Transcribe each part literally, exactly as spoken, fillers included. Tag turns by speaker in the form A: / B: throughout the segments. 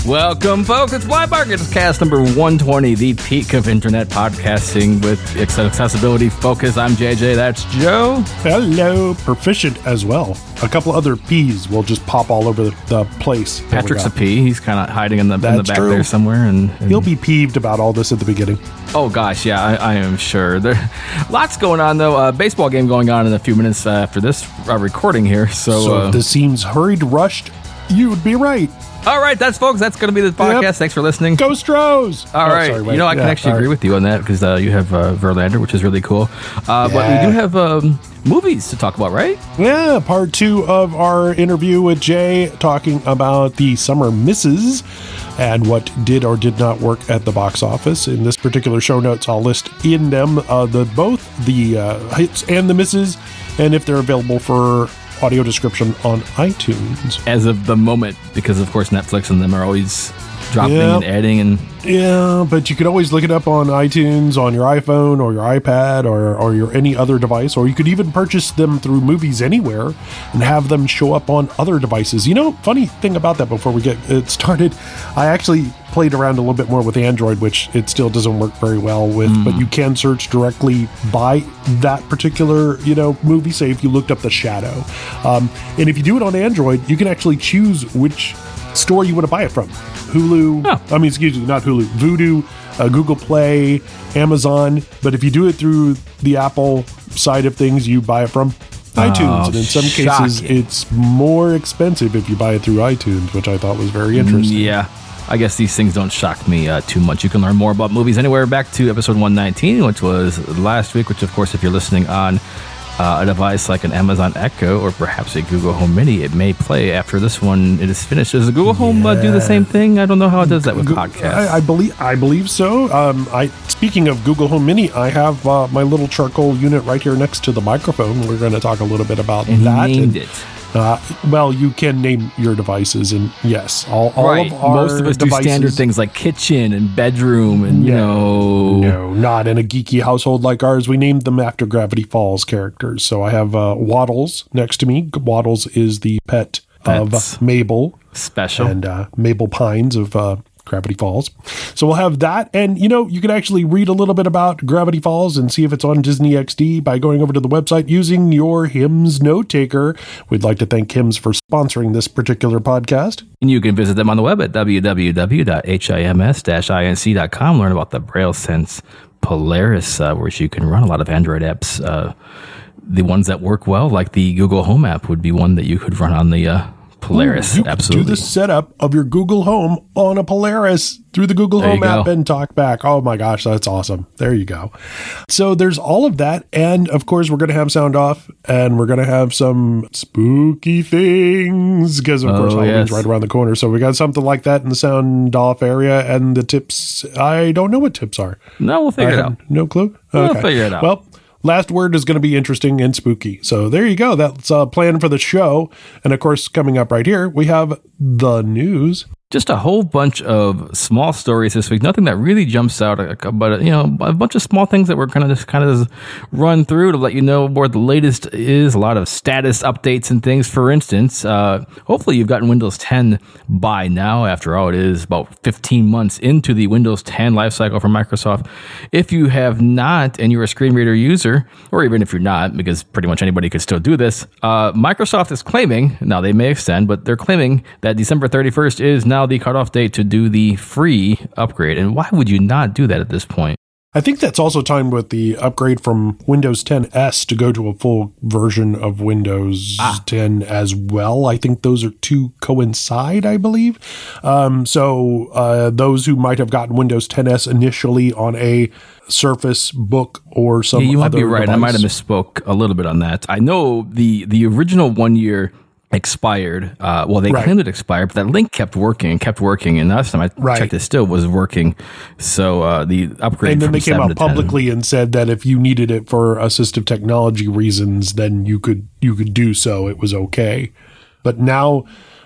A: Welcome, folks. It's Blind Market Cast number one twenty, the peak of internet podcasting with accessibility focus. I'm J J. That's Joe.
B: Hello. Proficient as well. A couple other P's will just pop all over the, the place.
A: Patrick's a P. He's kind of hiding in the, in the back
B: true.
A: there somewhere. And, and
B: he'll be peeved about all this at the beginning.
A: Oh, gosh. Yeah, I, I am sure. There, lots going on, though. Uh, baseball game going on in a few minutes uh, after this uh, recording here. So,
B: so
A: uh,
B: if this seems hurried, rushed, you would be right.
A: All right, that's folks. That's going to be the podcast.
B: Yep.
A: Thanks for listening.
B: Go Stros!
A: All
B: oh,
A: right,
B: sorry,
A: you know I can
B: yeah,
A: actually agree
B: right.
A: with you on that because uh, you have uh, Verlander, which is really cool. Uh,
B: yeah.
A: But we do have um, movies to talk about, right?
B: Yeah, part two of our interview with Jay talking about the summer misses and what did or did not work at the box office. In this particular show notes, I'll list in them uh, the both the uh, hits and the misses, and if they're available for audio description on iTunes.
A: As of the moment, because of course Netflix and them are always dropping
B: Yep.
A: and adding and
B: Yeah, but you could always look it up on iTunes, on your iPhone or your iPad or, or your any other device, or you could even purchase them through Movies Anywhere and have them show up on other devices. You know, funny thing about that before we get it started, I actually played around a little bit more with Android, which it still doesn't work very well with, mm. but you can search directly by that particular, you know, movie, say if you looked up The Shadow. Um, and if you do it on Android, you can actually choose which store you want to buy it from. Hulu, oh. I mean, excuse me, not Hulu, Vudu, uh, Google Play, Amazon. But if you do it through the Apple side of things, you buy it from iTunes.
A: Oh,
B: and in some
A: shocking.
B: cases, it's more expensive if you buy it through iTunes, which I thought was very interesting.
A: Yeah. I guess these things don't shock me uh, too much. You can learn more about Movies Anywhere back to episode one nineteen, which was last week, which, of course, if you're listening on Uh, a device like an Amazon Echo or perhaps a Google Home Mini, it may play after this one it is finished. Does the Google Home
B: yeah.
A: uh, do the same thing? I don't know how it does that with Go- podcasts.
B: I, I believe I believe so. Um, I speaking of Google Home Mini, I have uh, my little charcoal unit right here next to the microphone. We're going to talk a little bit about
A: and
B: that.
A: You named
B: and,
A: it.
B: Uh, well, you can name your devices, and yes, all, all
A: right.
B: of our
A: Most of us
B: devices,
A: do standard things like kitchen and bedroom, and you
B: no,
A: know,
B: no, not in a geeky household like ours. We named them after Gravity Falls characters. So I have uh, Waddles next to me. Waddles is the pet
A: That's
B: of Mabel,
A: special,
B: and uh, Mabel Pines of uh, Gravity Falls. So we'll have that. And, you know, you can actually read a little bit about Gravity Falls and see if it's on Disney X D by going over to the website using your Hims note taker. We'd like to thank Hims for sponsoring this particular podcast.
A: And you can visit them on the web at w w w dot hims dash inc dot com. Learn about the Braille Sense Polaris, uh, which you can run a lot of Android apps. Uh, the ones that work well, like the Google Home app, would be one that you could run on the uh, Polaris.
B: Ooh, you
A: Absolutely.
B: do the setup of your Google Home on a Polaris through the Google
A: there
B: Home app
A: go.
B: and talk back. Oh my gosh, that's awesome. There you go. So there's all of that. And of course, we're going to have sound off and we're going to have some spooky things because, of
A: oh,
B: course, Halloween's
A: yes.
B: right around the corner. So we got something like that in the sound off area. And the tips, I don't know what tips are.
A: No, we'll figure
B: I
A: it
B: have
A: out.
B: No clue?
A: We'll
B: Okay.
A: figure it out.
B: Well, last word is going to be interesting and spooky. So there you go. That's a plan for the show. And of course, coming up right here, we have the news.
A: Just a whole bunch of small stories this week. Nothing that really jumps out, but you know, a bunch of small things that we're kind of just kind of run through to let you know where the latest is. A lot of status updates and things. For instance, uh, hopefully you've gotten Windows ten by now. After all, it is about fifteen months into the Windows ten lifecycle for Microsoft. If you have not, and you're a screen reader user, or even if you're not, because pretty much anybody could still do this, uh, Microsoft is claiming, now they may extend, but they're claiming that December thirty-first is now the cutoff date to do the free upgrade. And why would you not do that at this point?
B: I think that's also timed with the upgrade from Windows ten S to go to a full version of Windows ah. ten as well. I think those are two coincide, I believe. Um, so uh, those who might have gotten Windows ten S initially on a Surface Book or some
A: yeah, you might
B: other
A: be right.
B: device.
A: I might have misspoke a little bit on that. I know the the original one year expired. Uh, well, they
B: right.
A: claimed it expired, but that link kept working and kept working. And last time I
B: right.
A: checked, it still was working. So uh, the upgrade
B: and then
A: from
B: they came out publicly
A: ten,
B: and said that if you needed it for assistive technology reasons, then you could you could do so. It was okay. But now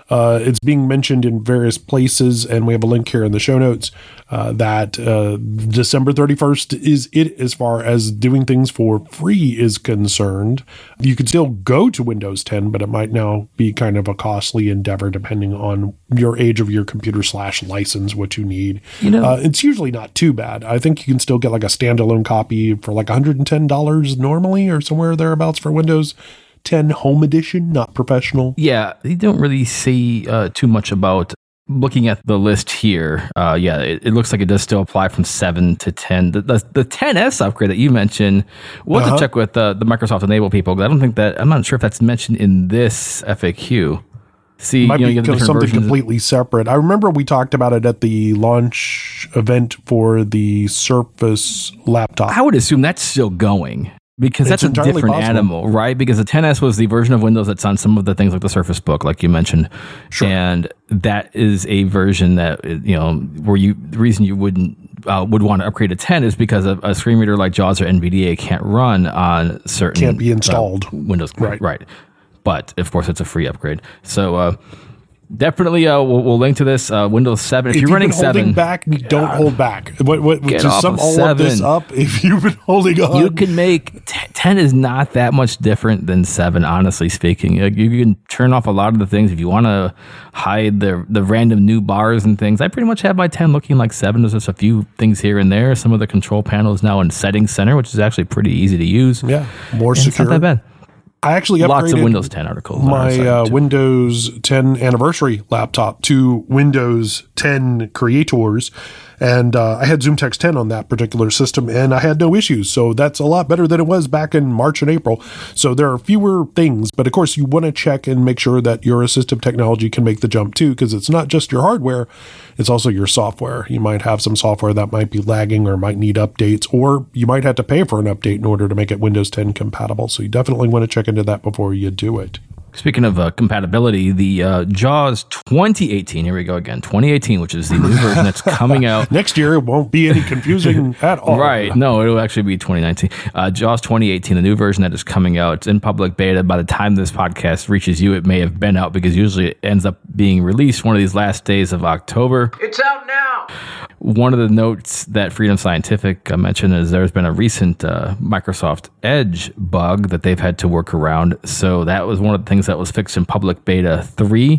B: Uh, it's being mentioned in various places, and we have a link here in the show notes uh, that uh, December thirty-first is it as far as doing things for free is concerned. You could still go to Windows ten, but it might now be kind of a costly endeavor depending on your age of your computer slash license, what you need. You know, uh, it's usually not too bad. I think you can still get like a standalone copy for like one hundred ten dollars normally or somewhere thereabouts for Windows ten Home Edition, not professional.
A: Yeah, you don't really see uh, too much about looking at the list here. Uh, yeah, it, it looks like it does still apply from seven to ten. The, the, the ten S upgrade that you mentioned, we'll have uh-huh. to check with uh, the Microsoft Enable people, because I don't think that, I'm not sure if that's mentioned in this F A Q. See,
B: might
A: you know,
B: be
A: you
B: something
A: versions.
B: completely separate. I remember we talked about it at the launch event for the Surface laptop.
A: I would assume that's still going. Because
B: it's
A: that's a different
B: possible.
A: animal, right? Because the ten S was the version of Windows that's on some of the things like the Surface Book, like you mentioned.
B: Sure.
A: And that is a version that, you know, where you, the reason you wouldn't, uh, would want to upgrade to ten is because a, a screen reader like JAWS or N V D A can't run on certain
B: Can't be installed.
A: Uh, Windows.
B: Right.
A: Right. But of course it's a free upgrade. So, uh, definitely, uh, we'll, we'll link to this. Uh, Windows seven. If,
B: if
A: you're running
B: been holding
A: seven,
B: back, don't uh, hold back. What, what,
A: get
B: to
A: off
B: sum
A: of
B: all
A: seven.
B: of this up, if you've been holding on,
A: you can make t- ten is not that much different than seven. Honestly speaking, like, you can turn off a lot of the things if you want to hide the the random new bars and things. I pretty much have my ten looking like seven. There's just a few things here and there. Some of the control panels now in Settings Center, which is actually pretty easy to use.
B: Yeah, more
A: and
B: secure.
A: It's not that bad.
B: I actually upgraded
A: lots of Windows ten articles.
B: My uh, Windows ten anniversary laptop to Windows ten Creators, and uh, I had ZoomText ten on that particular system, and I had no issues. So that's a lot better than it was back in March and April. So there are fewer things, but of course you want to check and make sure that your assistive technology can make the jump too, because it's not just your hardware, it's also your software. You might have some software that might be lagging or might need updates, or you might have to pay for an update in order to make it Windows ten compatible. So you definitely want to check into that before you do it.
A: Speaking of uh, compatibility, the uh, JAWS twenty eighteen, here we go again, twenty eighteen, which is the new version that's coming out.
B: Next year, it won't be any confusing at all.
A: Right. No, it'll actually be twenty nineteen. Uh, JAWS twenty eighteen, the new version that is coming out. It's in public beta. By the time this podcast reaches you, it may have been out, because usually it ends up being released one of these last days of October.
C: It's out now.
A: One of the notes that Freedom Scientific uh, mentioned is there's been a recent uh, Microsoft Edge bug that they've had to work around. So that was one of the things that was fixed in public beta three.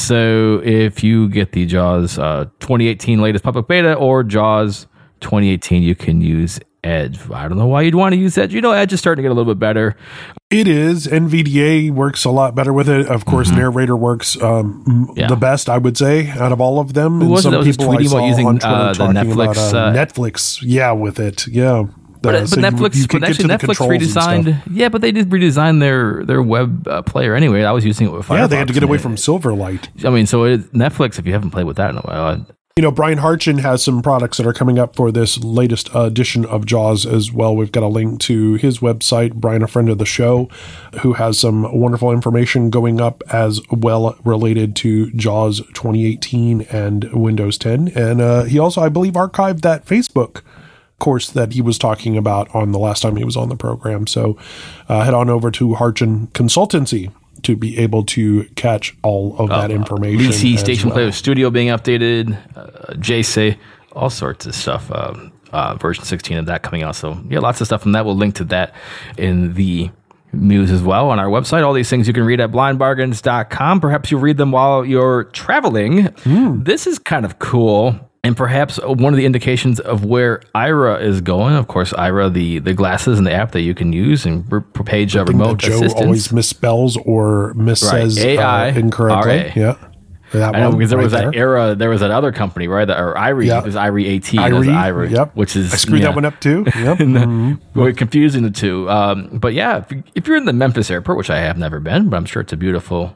A: So if you get the JAWS uh, twenty eighteen latest public beta or JAWS twenty eighteen, you can use Edge. I don't know why you'd want to use Edge. You know, Edge is starting to get a little bit better.
B: It is. N V D A works a lot better with it. Of course, mm-hmm. Narrator works um, yeah. the best, I would say, out of all of them.
A: Who
B: and
A: was
B: some
A: it that was
B: people I
A: tweeting
B: saw
A: about using
B: on Twitter
A: uh, the
B: talking
A: Netflix?
B: about, uh,
A: Uh,
B: Netflix, yeah, with it, yeah.
A: But,
B: Uh,
A: but
B: so you-
A: Netflix,
B: you can
A: but
B: get
A: actually
B: to the
A: Netflix
B: controls and
A: redesigned. Yeah, but they did redesign their their web uh, player anyway. I was using it with Firefox.
B: Yeah, they had to get away
A: and
B: from
A: it-
B: Silverlight.
A: I mean, so it, Netflix, if you haven't played with that in a while, uh,
B: You know, Brian Harchin has some products that are coming up for this latest uh, edition of JAWS as well. We've got a link to his website, Brian, a friend of the show, who has some wonderful information going up as well related to JAWS twenty eighteen and Windows ten. And uh, he also, I believe, archived that Facebook course that he was talking about on the last time he was on the program. So uh, head on over to Harchin Consultancy to be able to catch all of that
A: uh,
B: information.
A: V C
B: as
A: Station
B: well.
A: Player Studio being updated, uh, J S A, all sorts of stuff. Uh, uh, version sixteen of that coming out. So yeah, lots of stuff from that. We'll link to that in the news as well on our website. All these things you can read at blind bargains dot com. Perhaps you'll read them while you're traveling. Mm. This is kind of cool. And perhaps one of the indications of where Aira is going. Of course, Aira, the, the glasses and the app that you can use and re- page uh, remote
B: Joe
A: assistance.
B: always misspells or missays
A: right. A I,
B: uh, incorrectly.
A: R A.
B: Yeah, that
A: I know,
B: one
A: because there
B: right
A: was that
B: there.
A: era. There was that other company, right? That, or Irie.
B: Yeah.
A: It was Irie AT.
B: Irie,
A: Irie,
B: yep.
A: Which is
B: I screwed
A: yeah.
B: that one up too. Yep.
A: and
B: mm-hmm.
A: We're confusing the two. Um, but yeah, if, if you're in the Memphis airport, which I have never been, but I'm sure it's a beautiful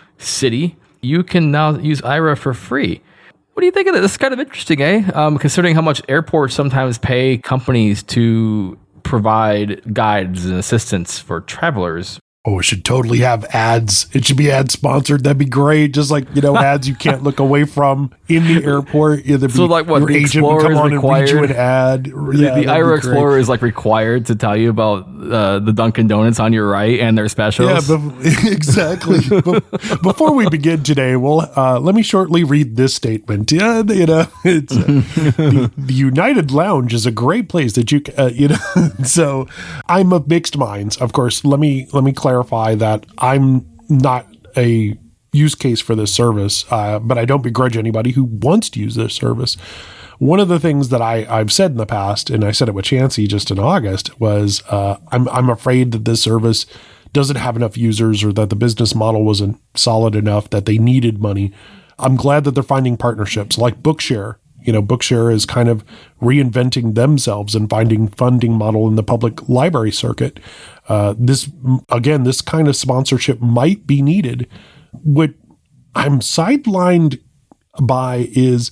A: city, you can now use Aira for free. What do you think of this? This is kind of interesting, eh? Um, considering how much airports sometimes pay companies to provide guides and assistance for travelers.
B: Oh, it should totally have ads. It should be ad sponsored. That'd be great. Just like, you know, ads you can't look away from in the airport. Either
A: so like what,
B: your
A: the
B: agent would
A: Explorer
B: come
A: is
B: on
A: required?
B: and read you an ad.
A: The,
B: Yeah,
A: the
B: that'd
A: Aira
B: be great.
A: Explorer is like required to tell you about uh, the Dunkin' Donuts on your right and their specials.
B: Yeah, but, exactly. But before we begin today, well, uh, let me shortly read this statement. Yeah, you know, it's uh, the, the United Lounge is a great place that you, uh, you know. So I'm of mixed minds. Of course, let me let me clarify that I'm not a use case for this service, uh, but I don't begrudge anybody who wants to use this service. One of the things that I, I've said in the past, and I said it with Chansey just in August, was uh, I'm I'm afraid that this service doesn't have enough users, or that the business model wasn't solid enough, that they needed money. I'm glad that they're finding partnerships like Bookshare. You know, Bookshare is kind of reinventing themselves and finding funding model in the public library circuit. Uh, this, again, this kind of sponsorship might be needed. What I'm sidelined by is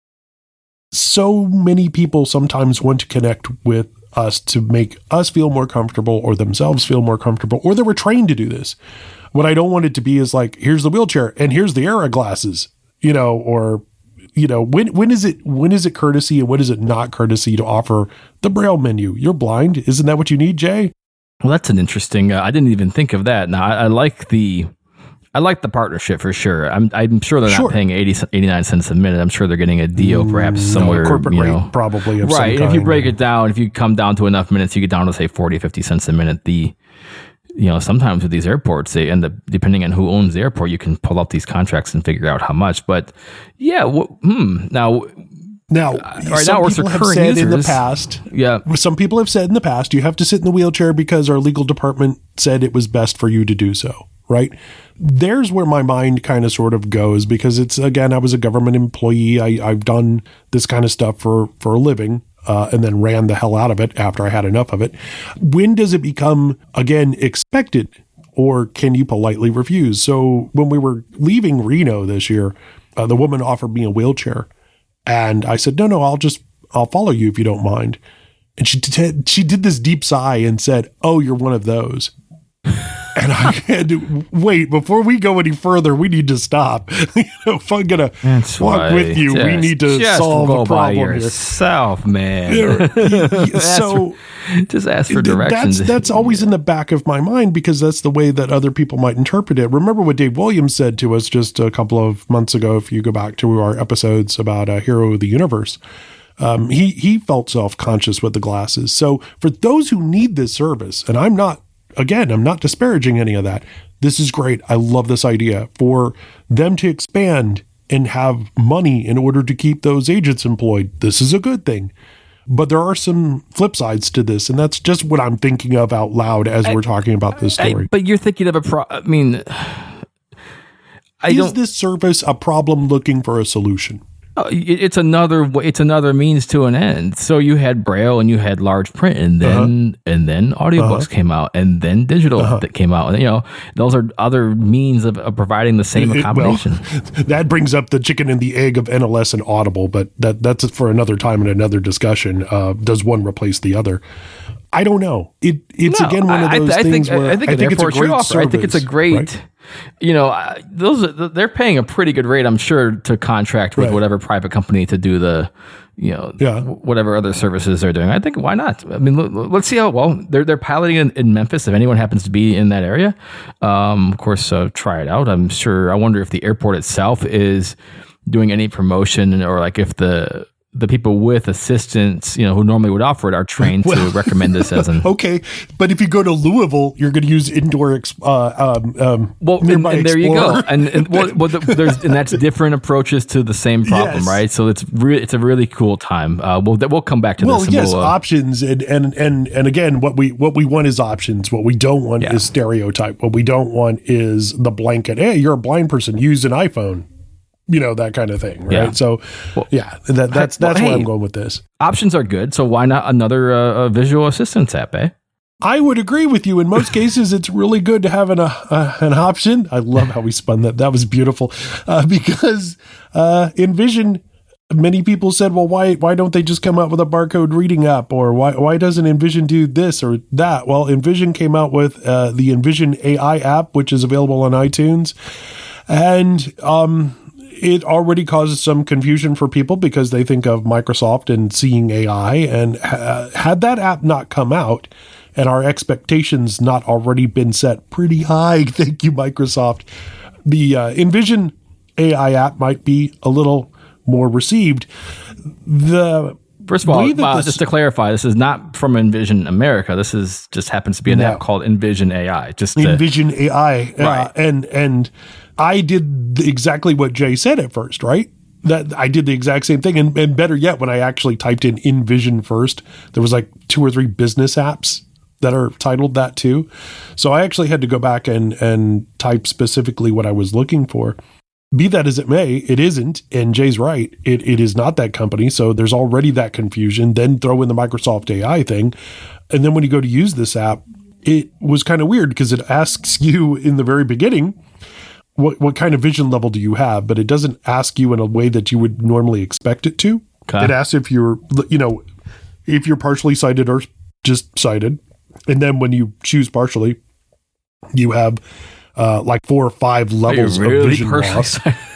B: so many people sometimes want to connect with us to make us feel more comfortable, or themselves feel more comfortable, or they were trained to do this. What I don't want it to be is like, here's the wheelchair and here's the Aira glasses, you know, or, you know, when, when is it, when is it courtesy and when is it not courtesy to offer the Braille menu? You're blind. Isn't that what you need, Jay?
A: Well, that's an interesting, uh, I didn't even think of that. Now I, I like the, I like the partnership for sure. I'm I'm sure they're
B: Sure.
A: not paying eighty, eighty-nine cents a minute. I'm sure they're getting a deal perhaps somewhere.
B: No, corporate
A: you
B: rate
A: know.
B: probably of some
A: Right. And if you
B: kind.
A: break it down, if you come down to enough minutes, you get down to say forty, fifty cents a minute. The, you know, sometimes with these airports, they end up, depending on who owns the airport, you can pull up these contracts and figure out how much. But yeah, wh- hmm. Now,
B: Now,
A: right
B: some
A: now it's
B: people have
A: recurring
B: said in the
A: users.
B: past,
A: yeah.
B: some people have said in the past, you have to sit in the wheelchair because our legal department said it was best for you to do so, right? There's where my mind kind of sort of goes, because it's, again, I was a government employee. I, I've done this kind of stuff for, for a living, uh, and then ran the hell out of it after I had enough of it. When does it become, again, expected, or can you politely refuse? So when we were leaving Reno this year, uh, the woman offered me a wheelchair. And I said, no, no, I'll just, I'll follow you if you don't mind. And she t- she did this deep sigh and said, oh, you're one of those. And I had to wait, before we go any further, we need to stop. You know, if I'm going to walk with you,
A: just,
B: we need to
A: just
B: solve
A: go
B: a
A: by
B: problem
A: yourself, man.
B: here. So
A: just ask for
B: th-
A: directions.
B: That's, that's always in the back of my mind, because that's the way that other people might interpret it. Remember what Dave Williams said to us just a couple of months ago, if you go back to our episodes about uh, Hero of the Universe. Um, he, he felt self-conscious with the glasses. So for those who need this service, and I'm not, again, I'm not disparaging any of that. This is great. I love this idea for them to expand and have money in order to keep those agents employed. This is a good thing. But there are some flip sides to this, and that's just what I'm thinking of out loud as I, we're talking about this story.
A: I, but you're thinking of a pro. I mean, I
B: is
A: don't.
B: this service a problem looking for a solution?
A: Uh, it- It's another. w- It's another means to an end. So you had Braille and you had large print, and then and then audiobooks came out, and then digital that came out. And, you know, those are other means of, of providing the same
B: It- well,
A: accommodation.
B: that brings up the chicken and the egg of N L S and Audible, but that that's for another time and another discussion. Uh, does one replace the other? I don't know. It it's
A: No,
B: again one of
A: I-
B: those
A: I, I
B: things
A: think,
B: where
A: I think, an
B: it's a
A: airport should
B: great
A: offer.
B: service.
A: I think it's a great.
B: right?
A: You know, I- those are, they're paying a pretty good rate, I'm sure, to contract with
B: Right.
A: whatever private company to do the, you know,
B: Yeah.
A: whatever other services they're doing. I think why not? I mean, look, let's see how well they're they're piloting in, in Memphis. If anyone happens to be in that area, um, of course, uh, try it out. I'm sure. I wonder if the airport itself is doing any promotion, or like if the the people with assistants, you know, who normally would offer it, are trained to recommend this as an.
B: Okay, but if you go to Louisville, you're going to use indoor. Ex- uh, um, um,
A: Well, and,
B: Nearby
A: and there you go,
B: Explorer.
A: and, and well, well, there's and that's different approaches to the same problem,
B: Yes.
A: right? So it's re- it's a really cool time. Uh, we'll we'll come back to
B: Well,
A: this. and
B: yes,
A: we'll, uh,
B: options, and, and and and again, what we what we want is options. What we don't want
A: Yeah.
B: is stereotype. What we don't want is the blanket. Hey, you're a blind person. Use an iPhone. You know, that kind of thing, right?
A: Yeah.
B: So, yeah, that, that's
A: well,
B: that's where
A: hey.
B: I'm going with this.
A: options are good. So why not another uh, uh, visual assistance app, eh?
B: I would agree with you. In most cases, it's really good to have an uh, an option. I love how we spun that. That was beautiful, uh, because uh, Envision many people said, well, why why don't they just come out with a barcode reading app? Or why why doesn't Envision do this or that? Well, Envision came out with uh, the Envision A I app, which is available on iTunes. And um, it already causes some confusion for people because they think of Microsoft and seeing A I. And uh, had that app not come out and our expectations not already been set pretty high, thank you, Microsoft, the uh, Envision A I app might be a little more received. The
A: First of all, uh,
B: this,
A: just to clarify, this is not from Envision America. This is just happens to be an
B: no.
A: app called Envision A I. Just to,
B: Envision A I, uh,
A: right?
B: And and I did the, exactly what Jay said at first, right? That I did the exact same thing, and, and better yet, when I actually typed in Envision first, there was like two or three business apps that are titled that too. So I actually had to go back and and type specifically what I was looking for. Be that as it may, it isn't, and Jay's right. It it is not that company, so there's already that confusion. Then throw in the Microsoft A I thing, and then when you go to use this app, it was kind of weird because it asks you in the very beginning, what what kind of vision level do you have? But it doesn't ask you in a way that you would normally expect it to. Okay. It asks if you're, you know, if you're partially sighted or just sighted, and then when you choose partially, you have Uh, like four or five levels really of vision loss.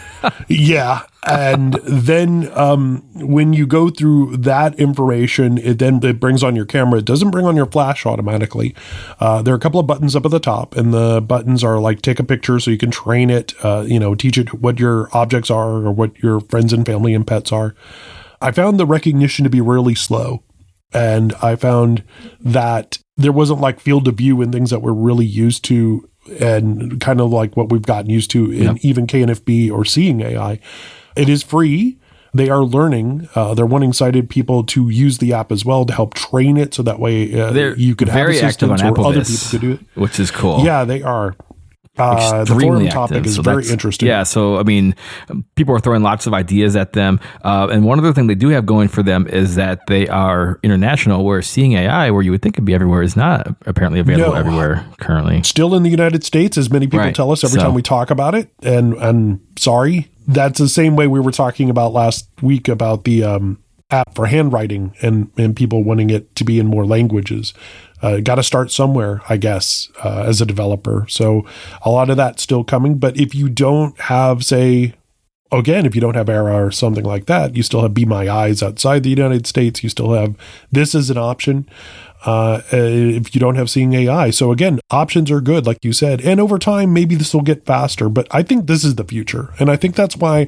B: Yeah. And then um, when you go through that information, it then it brings on your camera. It doesn't bring on your flash automatically. Uh, there are a couple of buttons up at the top, and the buttons are like take a picture so you can train it, uh, you know, teach it what your objects are or what your friends and family and pets are. I found the recognition to be really slow. And I found that there wasn't like field of view and things that we're really used to, and kind of like what we've gotten used to in yep. even K N F B or Seeing A I. It is free. They are learning. Uh, they're wanting sighted people to use the app as well to help train it, so that way uh, you could have assistants or other people to do it.
A: Which is cool.
B: Yeah, they are. Uh, the forum topic active, is so very interesting.
A: Yeah, so I mean, people are throwing lots of ideas at them, uh, and one other thing they do have going for them is that they are international. Where Seeing A I, where you would think it'd be everywhere, is not apparently available no. everywhere currently.
B: Still in the United States, as many people right. tell us every so. time we talk about it. And I'm sorry, that's the same way we were talking about last week about the um, app for handwriting and and people wanting it to be in more languages. Uh, got to start somewhere, I guess, uh, as a developer. So a lot of that's still coming. But if you don't have, say, again, if you don't have Era or something like that, you still have Be My Eyes outside the United States. You still have this as an option uh, if you don't have Seeing A I. So again, options are good, like you said. And over time, maybe this will get faster. But I think this is the future. And I think that's why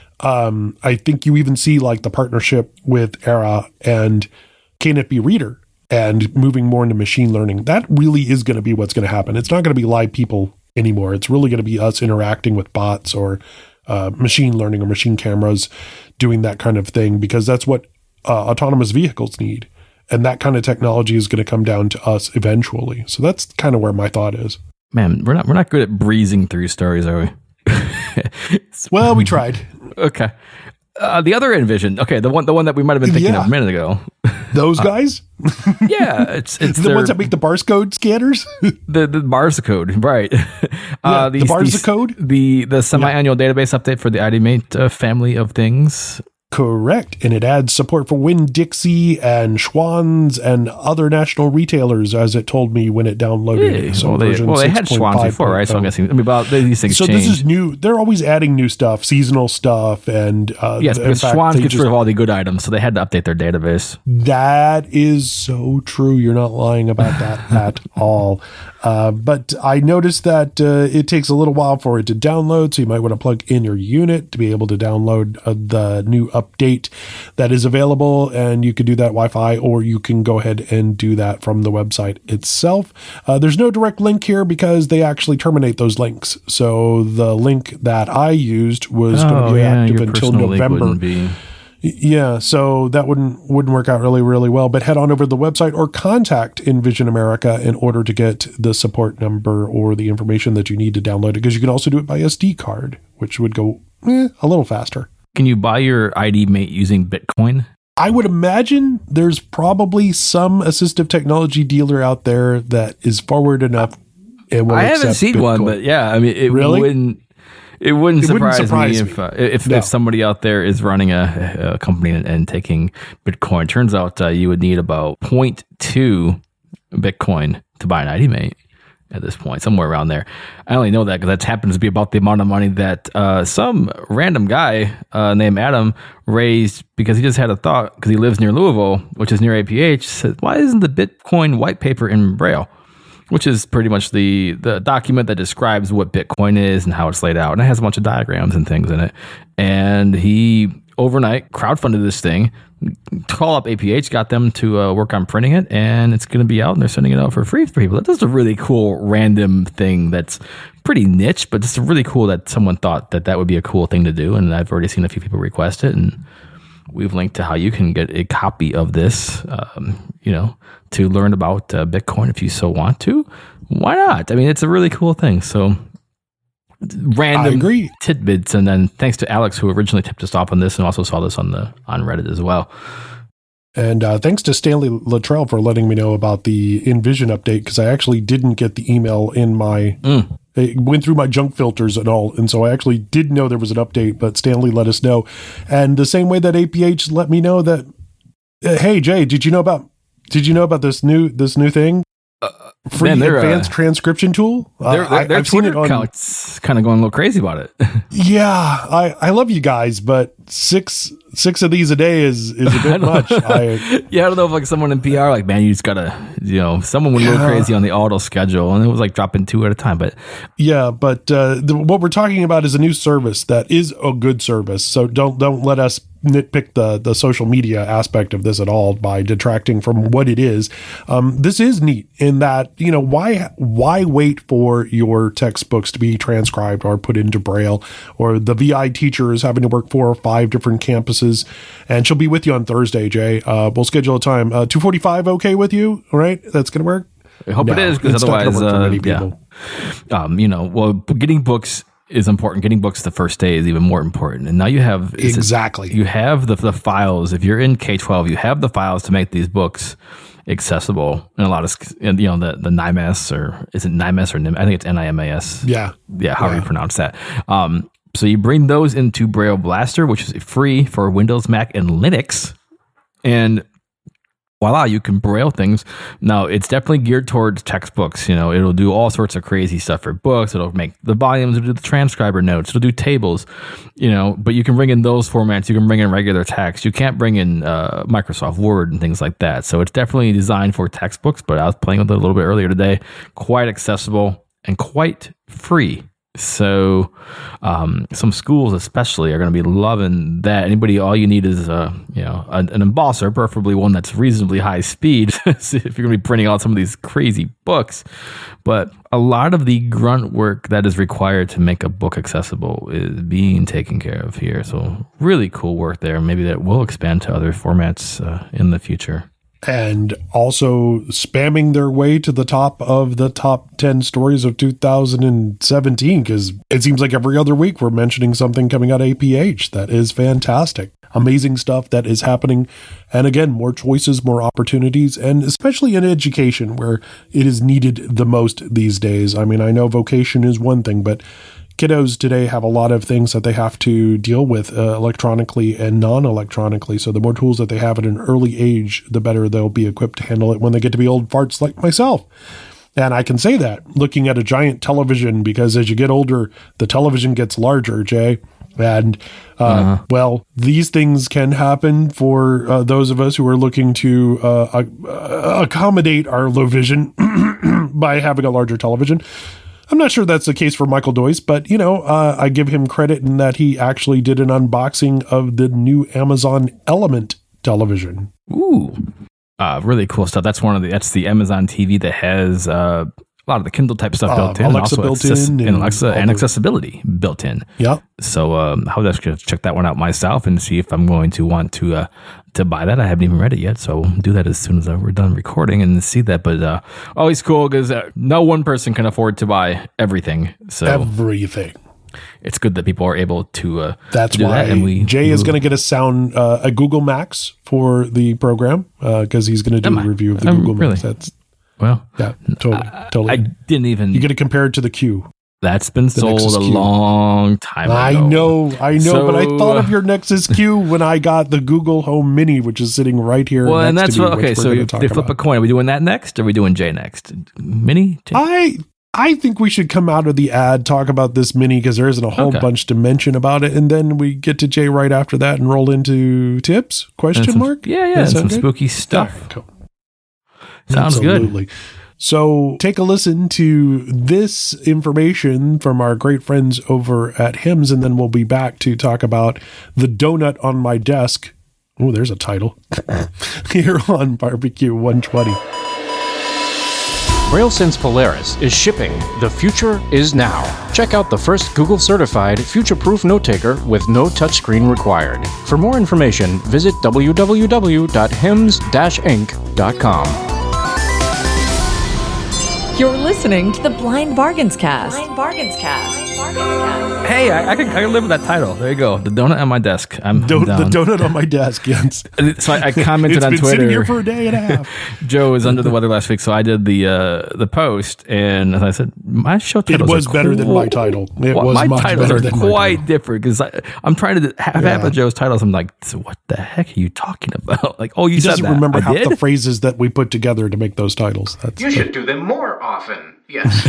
B: um, I think you even see like the partnership with Era and K N F B Reader, and moving more into machine learning. That really is going to be what's going to happen. It's not going to be live people anymore. It's really going to be us interacting with bots or uh, machine learning or machine cameras doing that kind of thing, because that's what uh, autonomous vehicles need. And that kind of technology is going to come down to us eventually. So that's kind of where my thought is.
A: Man, we're not we're not good at breezing through stories, are we?
B: Well, we tried.
A: Okay. Uh, the other Envision, okay, the one the one that we might have been thinking yeah. of a minute ago.
B: Those guys?
A: Uh, yeah, it's it's
B: the their, ones that make the barcode scanners.
A: the the barcode, right?
B: Yeah, uh, these, the barcode.
A: The the semi-annual yeah. database update for the IDMate uh, family of things.
B: Correct. And it adds support for Winn-Dixie and Schwann's and other national retailers, as it told me when it downloaded.
A: Yeah. So well, they, well, they had Schwann's before, right? So I'm guessing, I mean, about these things
B: So
A: change.
B: This is new. They're always adding new stuff, seasonal stuff. And uh,
A: yes, because Schwann's gets rid of all the good items, so they had to update their database.
B: That is so true. You're not lying about that at all. Uh, but I noticed that uh, it takes a little while for it to download, so you might want to plug in your unit to be able to download uh, the new update that is available, and you can do that Wi-Fi, or you can go ahead and do that from the website itself. Uh, there's no direct link here because they actually terminate those links. So the link that I used was oh, going to be
A: yeah,
B: active until November. Yeah, so that wouldn't wouldn't work out really, really well. But head on over to the website or contact Envision America in order to get the support number or the information that you need to download it, because you can also do it by S D card, which would go eh, a little faster.
A: Can you buy your IDMate using Bitcoin?
B: I would imagine there's probably some assistive technology dealer out there that is forward enough. And will
A: I haven't seen Bitcoin. one, but yeah, I mean, it
B: really?
A: wouldn't. It wouldn't
B: It
A: surprise,
B: wouldn't surprise
A: me,
B: me.
A: if uh, if,
B: No.
A: if somebody out there is running a, a company and, and taking Bitcoin. Turns out uh, you would need about zero point two Bitcoin to buy an I D Mate at this point, somewhere around there. I only know that because that happens to be about the amount of money that uh, some random guy uh, named Adam raised because he just had a thought because he lives near Louisville, which is near A P H. Said, why isn't the Bitcoin white paper in Braille? Which is pretty much the, the document that describes what Bitcoin is and how it's laid out. And it has a bunch of diagrams and things in it. And he overnight crowdfunded this thing, call up A P H, got them to uh, work on printing it, and it's going to be out, and they're sending it out for free for people. That's just a really cool random thing that's pretty niche, but it's really cool that someone thought that that would be a cool thing to do. And I've already seen a few people request it, and we've linked to how you can get a copy of this, um, you know, to learn about uh, Bitcoin if you so want to. Why not? I mean, it's a really cool thing. So random
B: I agree.
A: tidbits. And then thanks to Alex, who originally tipped us off on this and also saw this on the on Reddit as well.
B: And uh, thanks to Stanley Luttrell for letting me know about the Envision update, because I actually didn't get the email in my... Mm. It went through my junk filters and all, and so I actually did know there was an update, but Stanley let us know. And the same way that A P H let me know that, uh, hey, Jay, did you know about did you know about this new this new thing?
A: Uh,
B: Free
A: man,
B: advanced uh, transcription tool?
A: Their, their, their Twitter account's kind of going a little crazy about it.
B: Yeah, I, I love you guys, but six six of these a day is, is a bit much. I,
A: yeah, I don't know if like someone in P R, like, man, you just gotta, you know, someone went a little crazy on the auto schedule, and it was like dropping two at a time. But
B: yeah, but uh, the, what we're talking about is a new service that is a good service. So don't don't let us nitpick the the social media aspect of this at all by detracting from what it is. Um, this is neat in that, you know, why why wait for your textbooks to be transcribed or put into Braille, or the V I teacher is having to work four or five different campuses, and she'll be with you on Thursday, Jay. Uh, we'll schedule a time. Uh, two forty-five, okay with you? All right, that's gonna work.
A: I hope no, it is, because otherwise, uh, yeah, um, you know, well, getting books is important. Getting books the first day is even more important. And now you have
B: exactly
A: you have the the files. If you're in K twelve, you have the files to make these books accessible. And a lot of, you know, the the N I M A S, or is it N I M A S or N I M A S? I think it's N I M A S.
B: Yeah,
A: yeah. However
B: yeah.
A: you pronounce that. Um, so you bring those into Braille Blaster, which is free for Windows, Mac, and Linux, and voila, you can Braille things. Now, it's definitely geared towards textbooks. You know, it'll do all sorts of crazy stuff for books. It'll make the volumes, it'll do the transcriber notes, it'll do tables, you know, but you can bring in those formats. You can bring in regular text. You can't bring in uh, Microsoft Word and things like that. So it's definitely designed for textbooks, but I was playing with it a little bit earlier today. Quite accessible and quite free. So um, some schools especially are going to be loving that. Anybody, all you need is uh, you know an, an embosser, preferably one that's reasonably high speed if you're going to be printing out some of these crazy books. But a lot of the grunt work that is required to make a book accessible is being taken care of here. So really cool work there. Maybe that will expand to other formats uh, in the future.
B: And also spamming their way to the top of the top ten stories of two thousand seventeen, because it seems like every other week we're mentioning something coming out of A P H that is fantastic. Amazing stuff that is happening. And again, more choices, more opportunities, and especially in education where it is needed the most these days. I mean, I know vocation is one thing, but kiddos today have a lot of things that they have to deal with uh, electronically and non-electronically. So the more tools that they have at an early age, the better they'll be equipped to handle it when they get to be old farts like myself. And I can say that looking at a giant television, because as you get older, the television gets larger, Jay. And, uh, uh-huh. well, these things can happen for uh, those of us who are looking to uh, uh, accommodate our low vision by having a larger television. I'm not sure that's the case for Michael Doyce, but, you know, uh, I give him credit in that he actually did an unboxing of the new Amazon Element television.
A: Ooh, uh, really cool stuff. That's one of the, that's the Amazon T V that has uh, a lot of the Kindle type stuff built
B: uh,
A: in.
B: Alexa
A: and also
B: built
A: access-
B: in.
A: And,
B: and
A: Alexa and accessibility built in.
B: Yeah.
A: So um, I was going to check that one out myself and see if I'm going to want to uh, to buy that. I haven't even read it yet, so do that as soon as we're done recording and see that. But uh, always cool, because uh, no one person can afford to buy everything. So
B: everything.
A: It's good that people are able to. Uh,
B: That's
A: to do
B: why
A: that, and we,
B: Jay
A: we,
B: is going to get a sound uh, a Google Max for the program, because uh, he's going to do a review of the
A: I'm
B: Google
A: really?
B: Max. That's
A: well,
B: yeah, totally,
A: I,
B: totally.
A: I didn't even.
B: You get to compare it to the Q.
A: That's been sold a long time ago.
B: I know, I know, so, but I thought of your Nexus Q when I got the Google Home Mini, which is sitting right here.
A: Well,
B: next
A: and that's
B: to me,
A: what, okay. So you, they flip
B: about.
A: a coin. Are we doing that next? Or are we doing J next? Mini? J?
B: I I think we should come out of the ad, talk about this Mini because there isn't a whole okay. bunch to mention about it, and then we get to J right after that and roll into tips? Question
A: some,
B: mark?
A: Yeah, yeah, and some good? spooky stuff. Yeah, cool. Sounds
B: Absolutely. good. So take a listen to this information from our great friends over at Hims, and then we'll be back to talk about the donut on my desk. Oh, there's a title. Here on Barbecue one twenty.
C: RailSense Polaris is shipping. The future is now. Check out the first Google-certified future-proof note-taker with no touchscreen required. For more information, visit w w w dot hims dash inc dot com.
D: You're listening to the Blind Bargains Cast. Blind Bargains Cast.
A: Hey, I, I can I can live with that title. There you go. The donut on my desk. I'm,
B: Do-
A: I'm down.
B: The donut on my desk. Yes.
A: So I, I commented
B: it's
A: on
B: been
A: Twitter.
B: Sitting here for a day and a half.
A: Joe was under the weather last week, so I did the uh, the post, and I said my show titles.
B: It was
A: are
B: better
A: cool.
B: than my title. It
A: well,
B: was
A: my
B: much
A: titles
B: better
A: are
B: than
A: quite different because I'm trying to have
B: yeah.
A: half of Joe's titles. I'm like, so what the heck are you talking about? Like, oh, you
B: he
A: said
B: doesn't
A: that.
B: remember
A: I
B: half
A: did?
B: the phrases that we put together to make those titles. That's
E: you should do them more often. Yes.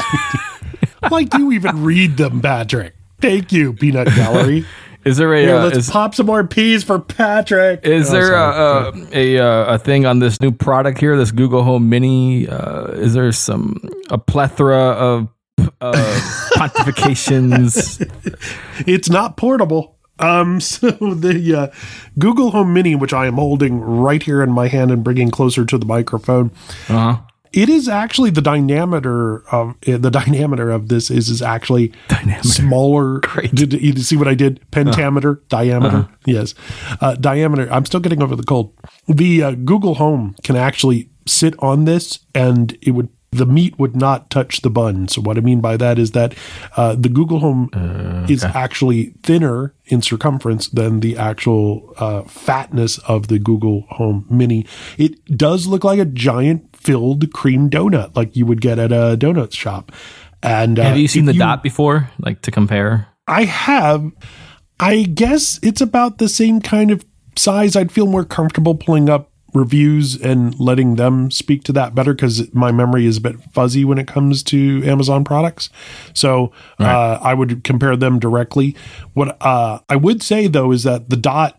B: Like you even read them, Patrick. Thank you, Peanut Gallery.
A: Is there a
B: Here,
A: uh,
B: let's
A: is,
B: pop some more peas for Patrick?
A: Is
B: oh,
A: there a, a, a a thing on this new product here, this Google Home Mini? Uh, is there some a plethora of uh, pontifications?
B: It's not portable. Um, so the uh, Google Home Mini, which I am holding right here in my hand and bringing closer to the microphone.
A: Uh huh.
B: It is actually the diameter of uh, the diameter of this is is actually
A: diameter.
B: smaller.
A: Great.
B: Did you see what I did? Pentameter, uh-huh. diameter. Uh-huh. Yes, uh, diameter. I'm still getting over the cold. The uh, Google Home can actually sit on this, and it would the meat would not touch the bun. So what I mean by that is that uh, the Google Home uh, okay. is actually thinner in circumference than the actual uh, fatness of the Google Home Mini. It does look like a giant filled cream donut like you would get at a donut shop. And uh,
A: have you seen the
B: you,
A: dot before, like to compare?
B: I have. I guess it's about the same kind of size. I'd feel more comfortable pulling up reviews and letting them speak to that better because my memory is a bit fuzzy when it comes to Amazon products. So right. uh, I would compare them directly. What uh, I would say, though, is that the dot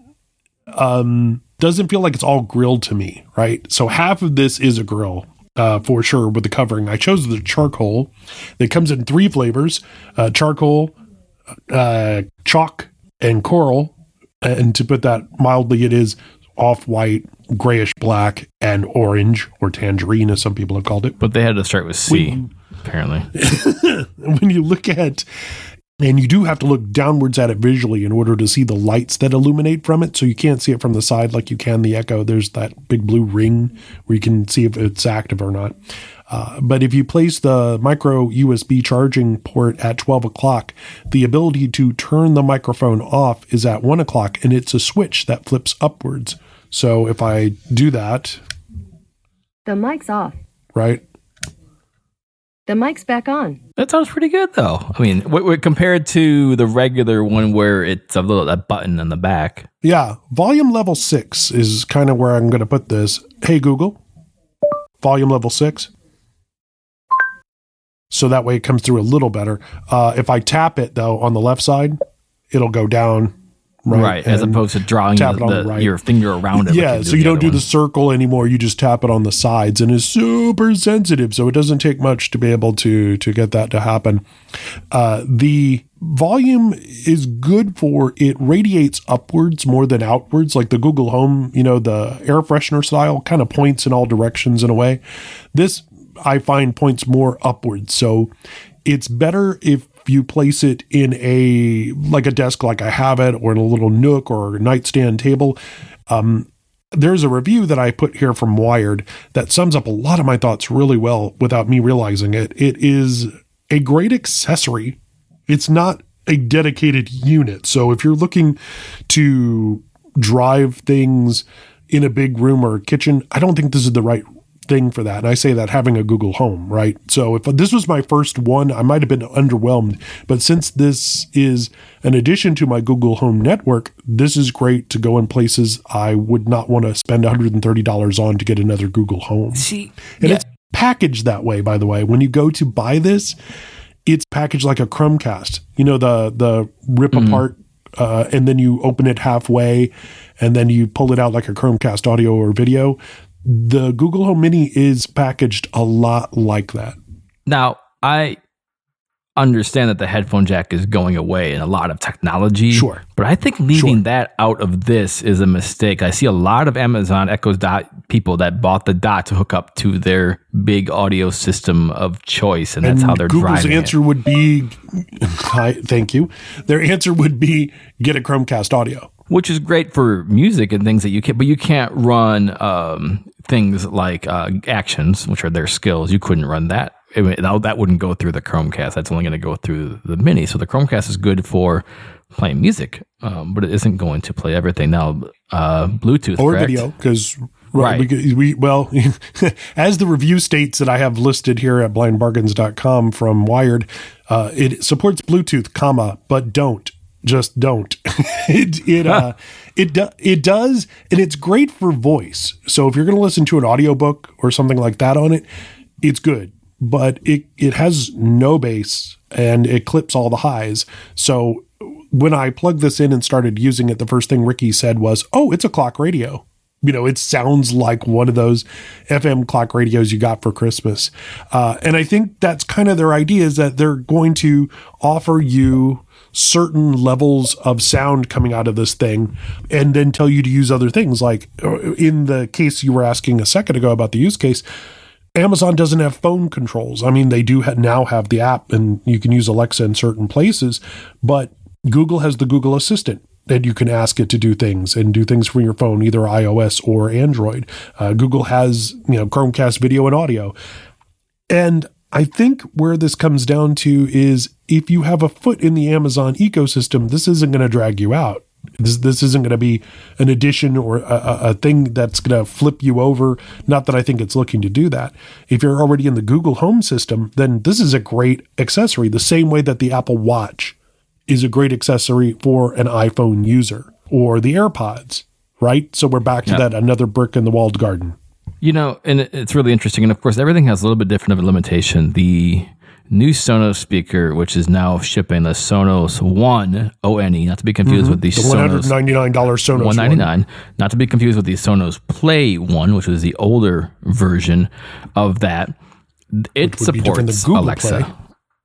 B: um, doesn't feel like it's all grilled to me, right? So half of this is a grill. Uh, for sure with the covering. I chose the charcoal. It comes in three flavors, uh, charcoal, uh, chalk, and coral. And to put that mildly, it is off-white, grayish black, and orange, or tangerine, as some people have called it.
A: But they had to start with C, when, apparently.
B: When you look at, and you do have to look downwards at it visually in order to see the lights that illuminate from it. So you can't see it from the side like you can the Echo. There's that big blue ring where you can see if it's active or not. Uh, but if you place the micro U S B charging port at twelve o'clock, the ability to turn the microphone off is at one o'clock, and it's a switch that flips upwards. So if I do that.
F: The mic's off.
B: Right.
F: The mic's back on.
A: That sounds pretty good, though. I mean, w- w- compared to the regular one where it's a little that button on the back.
B: Yeah, volume level six is kind of where I'm going to put this. Hey, Google, volume level six. So that way it comes through a little better. Uh, if I tap it, though, on the left side, it'll go down.
A: Right, right as opposed to drawing the, the, right. your finger around it.
B: Yeah,
A: like you
B: so you don't do
A: one.
B: the circle anymore. You just tap it on the sides, and it's super sensitive. So it doesn't take much to be able to to get that to happen. Uh, the volume is good for it radiates upwards more than outwards. Like the Google Home, you know, the air freshener style kind of points in all directions in a way. This I find points more upwards. So it's better if you place it in a, like a desk like I have it, or in a little nook or a nightstand table. Um, there's a review that I put here from Wired that sums up a lot of my thoughts really well without me realizing it. It is a great accessory. It's not a dedicated unit. So if you're looking to drive things in a big room or kitchen, I don't think this is the right thing for that. And I say that having a Google Home, right? So if this was my first one, I might have been underwhelmed. But since this is an addition to my Google Home network, this is great to go in places I would not want to spend one hundred thirty dollars on to get another Google Home.
A: See,
B: and
A: yeah.
B: it's packaged that way, by the way. When you go to buy this, it's packaged like a Chromecast. You know, the the rip mm-hmm. apart, uh, and then you open it halfway, and then you pull it out like a Chromecast audio or video. The Google Home Mini is packaged a lot like that.
A: Now, I understand that the headphone jack is going away in a lot of technology.
B: Sure.
A: But I think leaving
B: Sure.
A: that out of this is a mistake. I see a lot of Amazon Echo Dot people that bought the Dot to hook up to their big audio system of choice, and that's
B: and
A: how they're
B: Google's
A: driving
B: answer
A: it.
B: would be, hi, thank you. Their answer would be get a Chromecast audio.
A: Which is great for music and things that you can, but you can't run um, things like uh, actions, which are their skills. You couldn't run that. It, that. That wouldn't go through the Chromecast. That's only going to go through the Mini. So the Chromecast is good for playing music, um, but it isn't going to play everything. Now, uh, Bluetooth
B: Or
A: correct?
B: video, because
A: Right.
B: We, we well, as the review states that I have listed here at blind bargains dot com from Wired, uh, it supports Bluetooth, comma, but don't. Just don't. it it uh, it do, it does, and it's great for voice. So if you're going to listen to an audiobook or something like that on it, it's good. But it it has no bass and it clips all the highs. So when I plugged this in and started using it, the first thing Ricky said was, "Oh, it's a clock radio." You know, it sounds like one of those F M clock radios you got for Christmas. Uh, and I think that's kind of their idea, is that they're going to offer you certain levels of sound coming out of this thing and then tell you to use other things. Like in the case you were asking a second ago about the use case, Amazon doesn't have phone controls. I mean, they do ha- now have the app and you can use Alexa in certain places, but Google has the Google Assistant. And you can ask it to do things and do things from your phone, either iOS or Android. Uh, Google has, you know, Chromecast video and audio. And I think where this comes down to is if you have a foot in the Amazon ecosystem, this isn't going to drag you out. This, this isn't going to be an addition or a, a thing that's going to flip you over. Not that I think it's looking to do that. If you're already in the Google Home system, then this is a great accessory, the same way that the Apple Watch is a great accessory for an iPhone user, or the AirPods, right? So we're back to
A: Yeah.
B: that another brick in the walled garden.
A: You know, and it- it's really interesting. And of course, everything has a little bit different of a limitation. The new Sonos speaker, which is now shipping, the Sonos One, O N E, not to be confused with the,
B: The one hundred
A: Sonos
B: ninety-nine dollars Sonos
A: one
B: one.
A: ninety-nine, not to be confused with the Sonos Play One, which was the older version of that. It
B: Which would be different than
A: supports
B: Google
A: Alexa.
B: Play.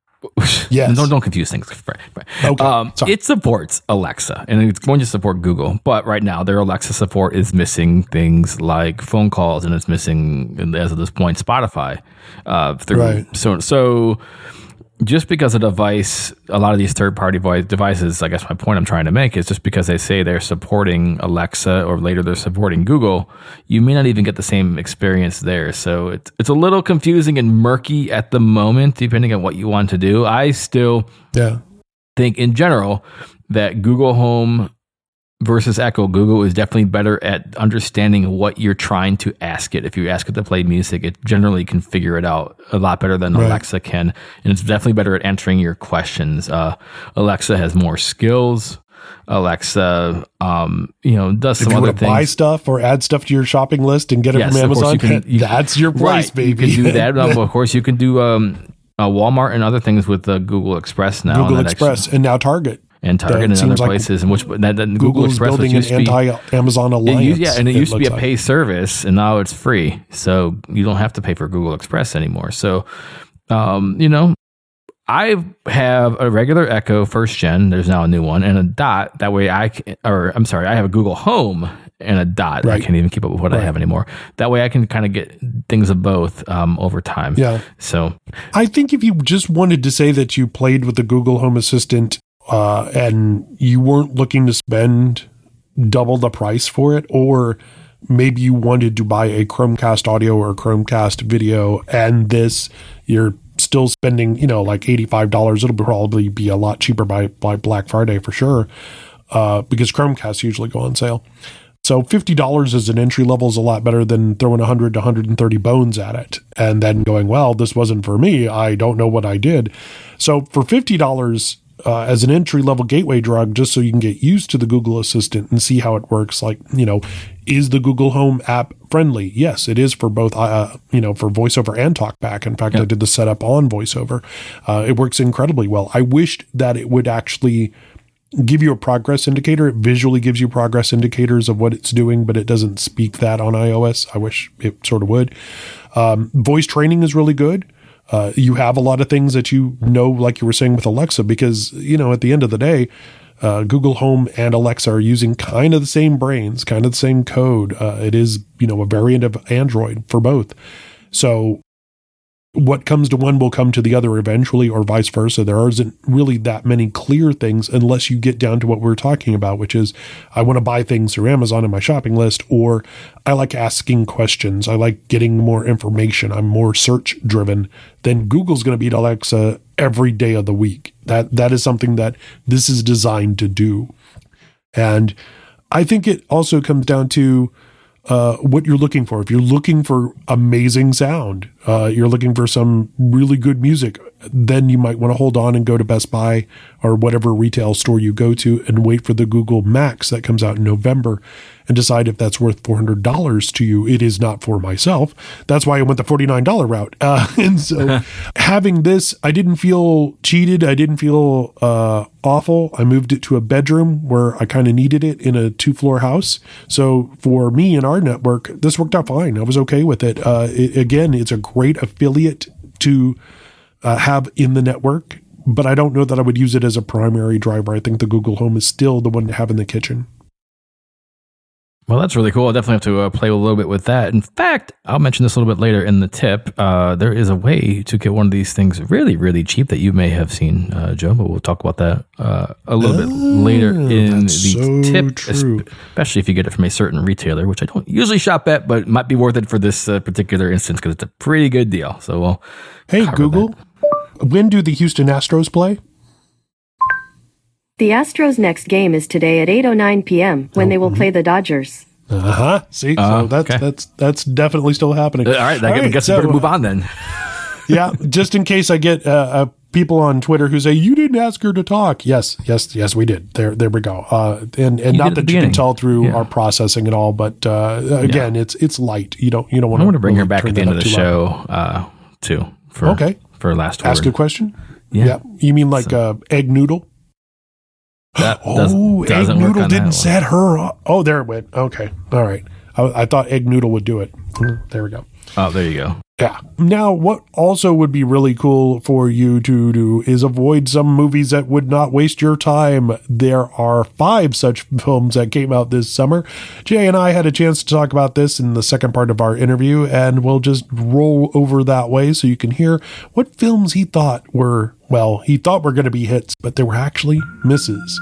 B: Yes.
A: Don't, don't confuse things.
B: Okay,
A: Um,
B: sorry.
A: it supports Alexa, and it's going to support Google. But right now, their Alexa support is missing things like phone calls, and it's missing, as of this point, Spotify. Uh, through,
B: Right.
A: So, so just because a device, a lot of these third-party voice devices, I guess my point I'm trying to make is just because they say they're supporting Alexa or later they're supporting Google, you may not even get the same experience there. So it's it's a little confusing and murky at the moment, depending on what you want to do. I still
B: Yeah.
A: think in general that Google Home versus Echo, Google is definitely better at understanding what you're trying to ask it. If you ask it to play music, it generally can figure it out a lot better than
B: Right.
A: Alexa can. And it's definitely better at answering your questions. Uh, Alexa has more skills. Alexa, um, you know, does
B: If
A: some
B: you
A: other
B: want to buy
A: things.
B: stuff or add stuff to your shopping list and get it
A: Yes,
B: from
A: of course
B: Amazon,
A: you can- you-
B: that's your place,
A: Right,
B: baby.
A: You can do that. Um, of course, you can do um, uh, Walmart and other things with uh, Google Express now.
B: Google
A: and that actually-
B: Express and now Target.
A: and Target
B: That
A: and other
B: seems like
A: places, in which that, that Google
B: Google's
A: Express which
B: building an
A: used to be-
B: anti-Amazon
A: It
B: alliance.
A: used, yeah, and it, used to be a
B: looks
A: pay
B: like.
A: service, and now it's free. So you don't have to pay for Google Express anymore. So, um, you know, I have a regular Echo first gen. There's now a new one and a Dot. That way I can, or I'm sorry, I have a Google Home and a Dot. I
B: Right.
A: can't even keep up with what I
B: Right.
A: have anymore. That way I can kind of get things of both um, over time.
B: Yeah.
A: So
B: I think if you just wanted to say that you played with the Google Home Assistant uh, and you weren't looking to spend double the price for it, or maybe you wanted to buy a Chromecast audio or a Chromecast video and this, you're still spending, you know, like eighty-five dollars. It'll probably be a lot cheaper by, by Black Friday for sure, uh, because Chromecasts usually go on sale. So fifty dollars as an entry level is a lot better than throwing one hundred to one hundred thirty bones at it and then going, well, this wasn't for me. I don't know what I did. So for fifty dollars uh, as an entry level gateway drug, just so you can get used to the Google Assistant and see how it works, like, you know, is the Google Home app friendly? Yes, it is for both, uh, you know, for VoiceOver and TalkBack. In fact, yep. I did the setup on VoiceOver. Uh, it works incredibly well. I wished that it would actually give you a progress indicator. It visually gives you progress indicators of what it's doing, but it doesn't speak that on iOS. I wish it sort of would. Um, voice training is really good. Uh, you have a lot of things that you know, like you were saying with Alexa, because, you know, at the end of the day, uh, Google Home and Alexa are using kind of the same brains, kind of the same code. Uh, it is, you know, a variant of Android for both. So what comes to one will come to the other eventually, or vice versa. There isn't really that many clear things unless you get down to what we're talking about, which is I want to buy things through Amazon in my shopping list, or I like asking questions. I like getting more information. I'm more search driven. Then Google's going to beat Alexa every day of the week. That that is something that this is designed to do. And I think it also comes down to Uh, what you're looking for. If you're looking for amazing sound, uh, you're looking for some really good music, then you might want to hold on and go to Best Buy or whatever retail store you go to and wait for the Google Max that comes out in November and decide if that's worth four hundred dollars to you. It is not for myself. That's why I went the forty-nine dollars route. Uh, and so having this, I didn't feel cheated. I didn't feel uh, awful. I moved it to a bedroom where I kind of needed it in a two-floor house. So for me and our network, this worked out fine. I was okay with it. Uh, it again, it's a great affiliate to uh, have in the network, but I don't know that I would use it as a primary driver. I think the Google Home is still the one to have in the kitchen.
A: Well, that's really cool. I'll definitely have to uh, play a little bit with that. In fact, I'll mention this a little bit later in the tip. Uh, there is a way to get one of these things really, really cheap that you may have seen, uh, Joe, but we'll talk about that uh, a little oh, bit later in the
B: so
A: tip,
B: true.
A: especially if you get it from a certain retailer, which I don't usually shop at, but might be worth it for this uh, particular instance because it's a pretty good deal. So we'll
B: Hey, Google, that. When do the Houston Astros play?
F: The Astros' next game is today at eight oh nine p.m. when oh, they will play the Dodgers.
B: Uh-huh. See,
A: uh,
B: so that's, okay. that's, that's definitely still happening.
A: Uh, all right. I
B: all right,
A: guess
B: so,
A: we better move on then.
B: Yeah. Just in case I get uh, uh, people on Twitter who say, you didn't ask her to talk. Yes, yes, yes, we did. There, there we go. Uh, and and
A: you
B: not that you can tell through
A: yeah.
B: our processing and all, but uh, again, yeah. it's it's light. You don't you don't want to.
A: I want to bring her back at the end of the show uh, too. For,
B: okay.
A: For last word.
B: Ask a question.
A: Yeah.
B: yeah. You mean like so. uh, egg noodle?
A: That
B: oh,
A: does,
B: Egg Noodle didn't set her up. Oh, there it went. Okay. All right. I, I thought Egg Noodle would do it. There we go.
A: Oh, there you go.
B: Yeah. Now, what also would be really cool for you to do is avoid some movies that would not waste your time. There are five such films that came out this summer. Jay and I had a chance to talk about this in the second part of our interview, and we'll just roll over that way so you can hear what films he thought were, well, he thought were going to be hits, but they were actually misses.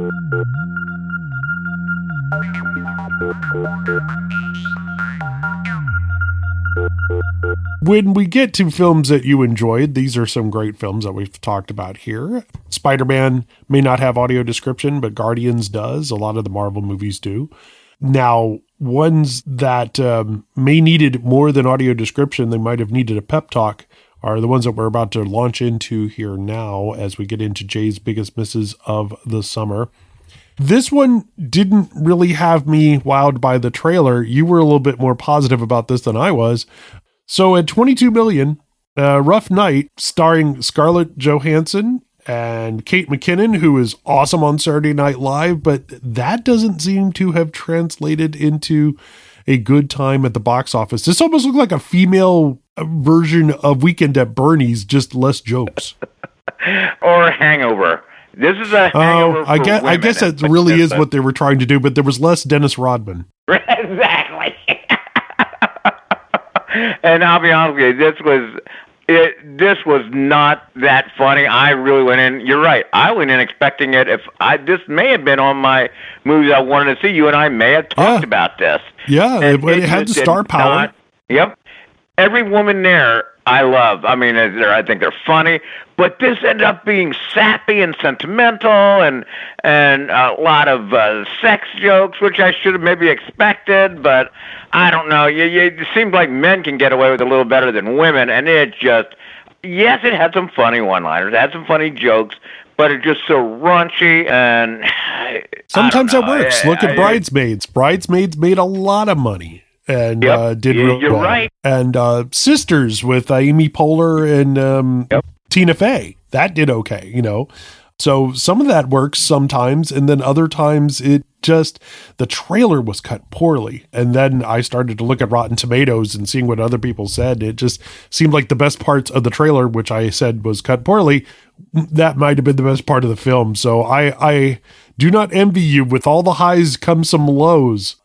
B: When we get to films that you enjoyed, these are some great films that we've talked about here. Spider-Man may not have audio description, but Guardians does. A lot of the Marvel movies do. Now, ones that um, may needed more than audio description, they might have needed a pep talk, are the ones that we're about to launch into here now as we get into Jay's biggest misses of the summer. This one didn't really have me wowed by the trailer. You were a little bit more positive about this than I was. So at twenty-two million dollars, uh, Rough Night, starring Scarlett Johansson and Kate McKinnon, who is awesome on Saturday Night Live, but that doesn't seem to have translated into a good time at the box office. This almost looked like a female version of Weekend at Bernie's, just less jokes.
G: Or Hangover. This is a hangover
B: oh, I
G: for
B: guess,
G: women.
B: I guess that really is what they were trying to do, but there was less Dennis Rodman.
G: Exactly. And I'll be honest with you, this was it. This was not that funny. I really went in. You're right. I went in expecting it. If I this may have been on my movies I wanted to see. You and I may have talked
B: yeah.
G: about this.
B: Yeah, it, it, it had the star power.
G: Not, yep. every woman there I love. I mean, they're, I think they're funny, but this ended up being sappy and sentimental, and and a lot of uh, sex jokes, which I should have maybe expected, but I don't know. You, you, it seems like men can get away with it a little better than women, and it just, yes, it had some funny one-liners, it had some funny jokes, but it's just so raunchy, and
B: sometimes that works.
G: I,
B: Look
G: I,
B: at Bridesmaids. Bridesmaids made a lot of money. And
G: Yep.
B: uh, did
G: Yeah,
B: real
G: you're
B: well.
G: right.
B: And uh, Sisters with uh, Amy Poehler and um,
G: Yep.
B: Tina Fey, that did okay, you know. So some of that works sometimes, and then other times it just, the trailer was cut poorly. And then I started to look at Rotten Tomatoes and seeing what other people said. It just seemed like the best parts of the trailer, which I said was cut poorly, that might have been the best part of the film. So I, I do not envy you. With all the highs come some lows.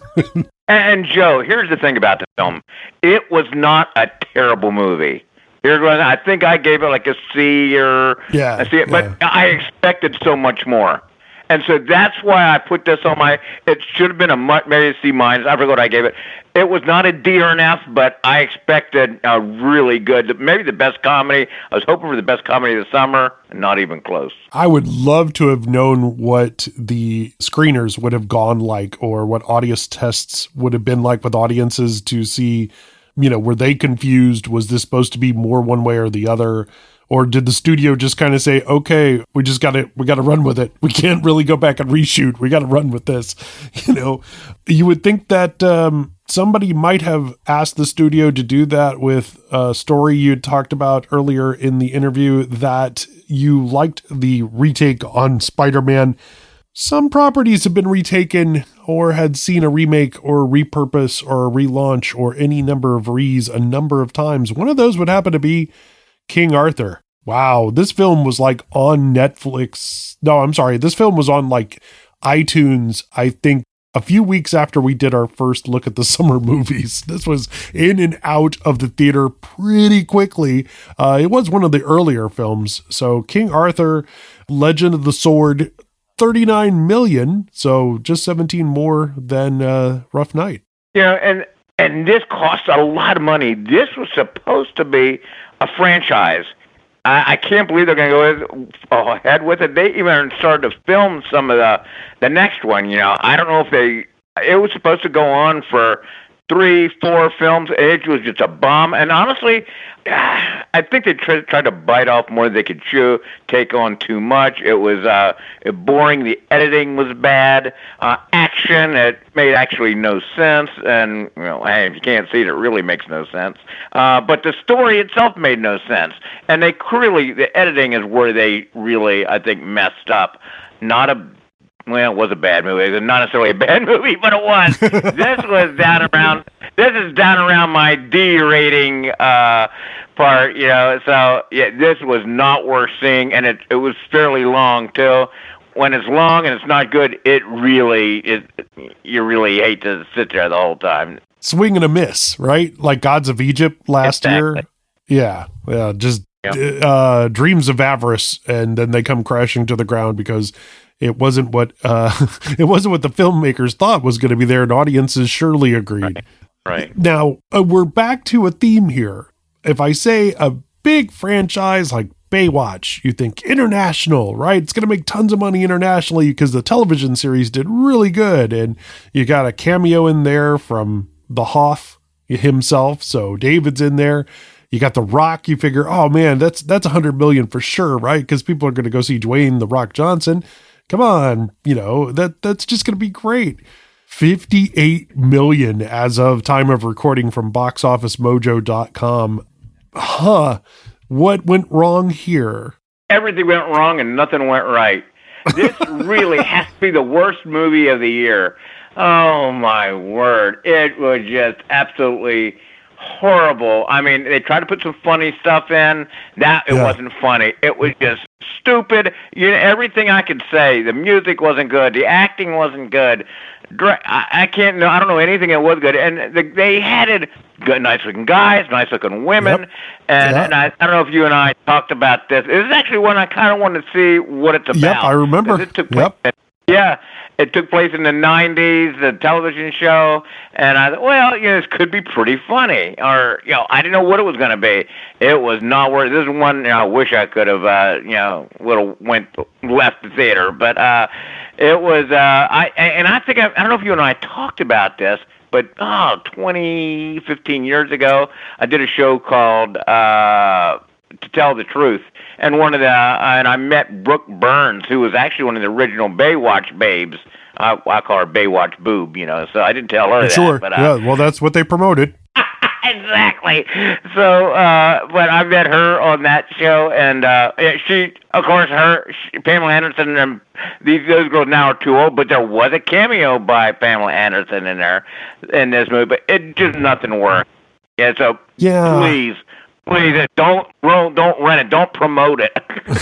G: And Joe, here's the thing about the film. It was not a terrible movie. Here's what I think I gave it like a C or
B: Yeah,
G: a C, but
B: yeah.
G: I expected so much more. And so that's why I put this on my, it should have been a much, maybe a C minus. I forget what I gave it. It was not a D or an F, but I expected a really good, maybe the best comedy. I was hoping for the best comedy of the summer, and not even close.
B: I would love to have known what the screeners would have gone like, or what audience tests would have been like with audiences to see, you know, were they confused? Was this supposed to be more one way or the other? Or did the studio just kind of say, okay, we just got to, we got to run with it. We can't really go back and reshoot. We got to run with this. You know, you would think that um, somebody might have asked the studio to do that with a story you had talked about earlier in the interview, that you liked the retake on Spider-Man. Some properties have been retaken or had seen a remake or a repurpose or a relaunch or any number of re's a number of times. One of those would happen to be King Arthur. Wow, this film was like on Netflix. No, I'm sorry. This film was on like iTunes, I think, a few weeks after we did our first look at the summer movies. This was in and out of the theater pretty quickly. Uh, it was one of the earlier films. So King Arthur, Legend of the Sword, thirty-nine million. So just seventeen more than uh, Rough Night.
G: You know, and and this cost a lot of money. This was supposed to be a franchise. I, I can't believe they're going to go with, ahead with it. They even started to film some of the the next one. You know, I don't know if they. It was supposed to go on for three, four films. It was just a bomb. And honestly, I think they tried, tried to bite off more than they could chew, take on too much. It was uh, boring. The editing was bad. Uh, action, it made actually no sense. And, you know, hey, if you can't see it, it really makes no sense. Uh, but the story itself made no sense. And they clearly, the editing is where they really, I think, messed up. Not a Well, it was a bad movie. It was not necessarily a bad movie, but it was. This was down around. This is down around my D rating uh, part, you know. So yeah, this was not worth seeing, and it it was fairly long too. When it's long and it's not good, it really it you really hate to sit there the whole time.
B: Swing and a miss, right? Like Gods of Egypt last
G: Exactly.
B: year. Yeah, yeah, just
G: Yep.
B: uh, dreams of avarice, and then they come crashing to the ground because it wasn't what uh, it wasn't what the filmmakers thought was going to be there, and audiences surely agreed.
G: Right. Right.
B: Now uh, we're back to a theme here. If I say a big franchise like Baywatch, you think international, right? It's going to make tons of money internationally because the television series did really good, and you got a cameo in there from the Hoff himself, so David's in there. You got The Rock. You figure, oh man, that's that's a hundred million for sure, right? Because people are going to go see Dwayne The Rock Johnson. Come on, you know that that's just going to be great. fifty-eight million as of time of recording from box office mojo dot com. Huh. What went wrong here?
G: Everything went wrong and nothing went right. This really has to be the worst movie of the year. Oh my word. It was just absolutely horrible. I mean, they tried to put some funny stuff in. That it
B: Yeah.
G: wasn't funny. It was just stupid. You know, everything I could say. The music wasn't good. The acting wasn't good. Dra- I, I can't know. I don't know anything that was good. And the, they had it good, nice looking guys, nice looking women.
B: Yep.
G: And,
B: Yeah.
G: and I, I don't know if you and I talked about this. This is actually one I kind of wanted to see what it's about.
B: Yep, I remember.
G: 'Cause It took place
B: Yep.
G: in Yeah, it took place in the nineties, the television show, and I thought, well, you know, this could be pretty funny. Or, you know, I didn't know what it was going to be. It was not worth. This is one, you know, I wish I could have, uh, you know, would have went left the theater. But uh, it was, uh, I and I think I, I don't know if you and I talked about this, but oh, twenty, fifteen years ago, I did a show called uh, To Tell the Truth. And one of the, uh, and I met Brooke Burns, who was actually one of the original Baywatch babes. I, I call her Baywatch boob, you know, so I didn't tell her
B: Sure.
G: that. But, uh,
B: yeah, well, that's what they promoted.
G: Exactly. So, uh, but I met her on that show, and uh, she, of course, her, she, Pamela Anderson, and these those girls now are too old, but there was a cameo by Pamela Anderson in there, in this movie, but it just nothing worked. Yeah, so
B: Yeah.
G: please, please, don't, don't rent it, don't promote it.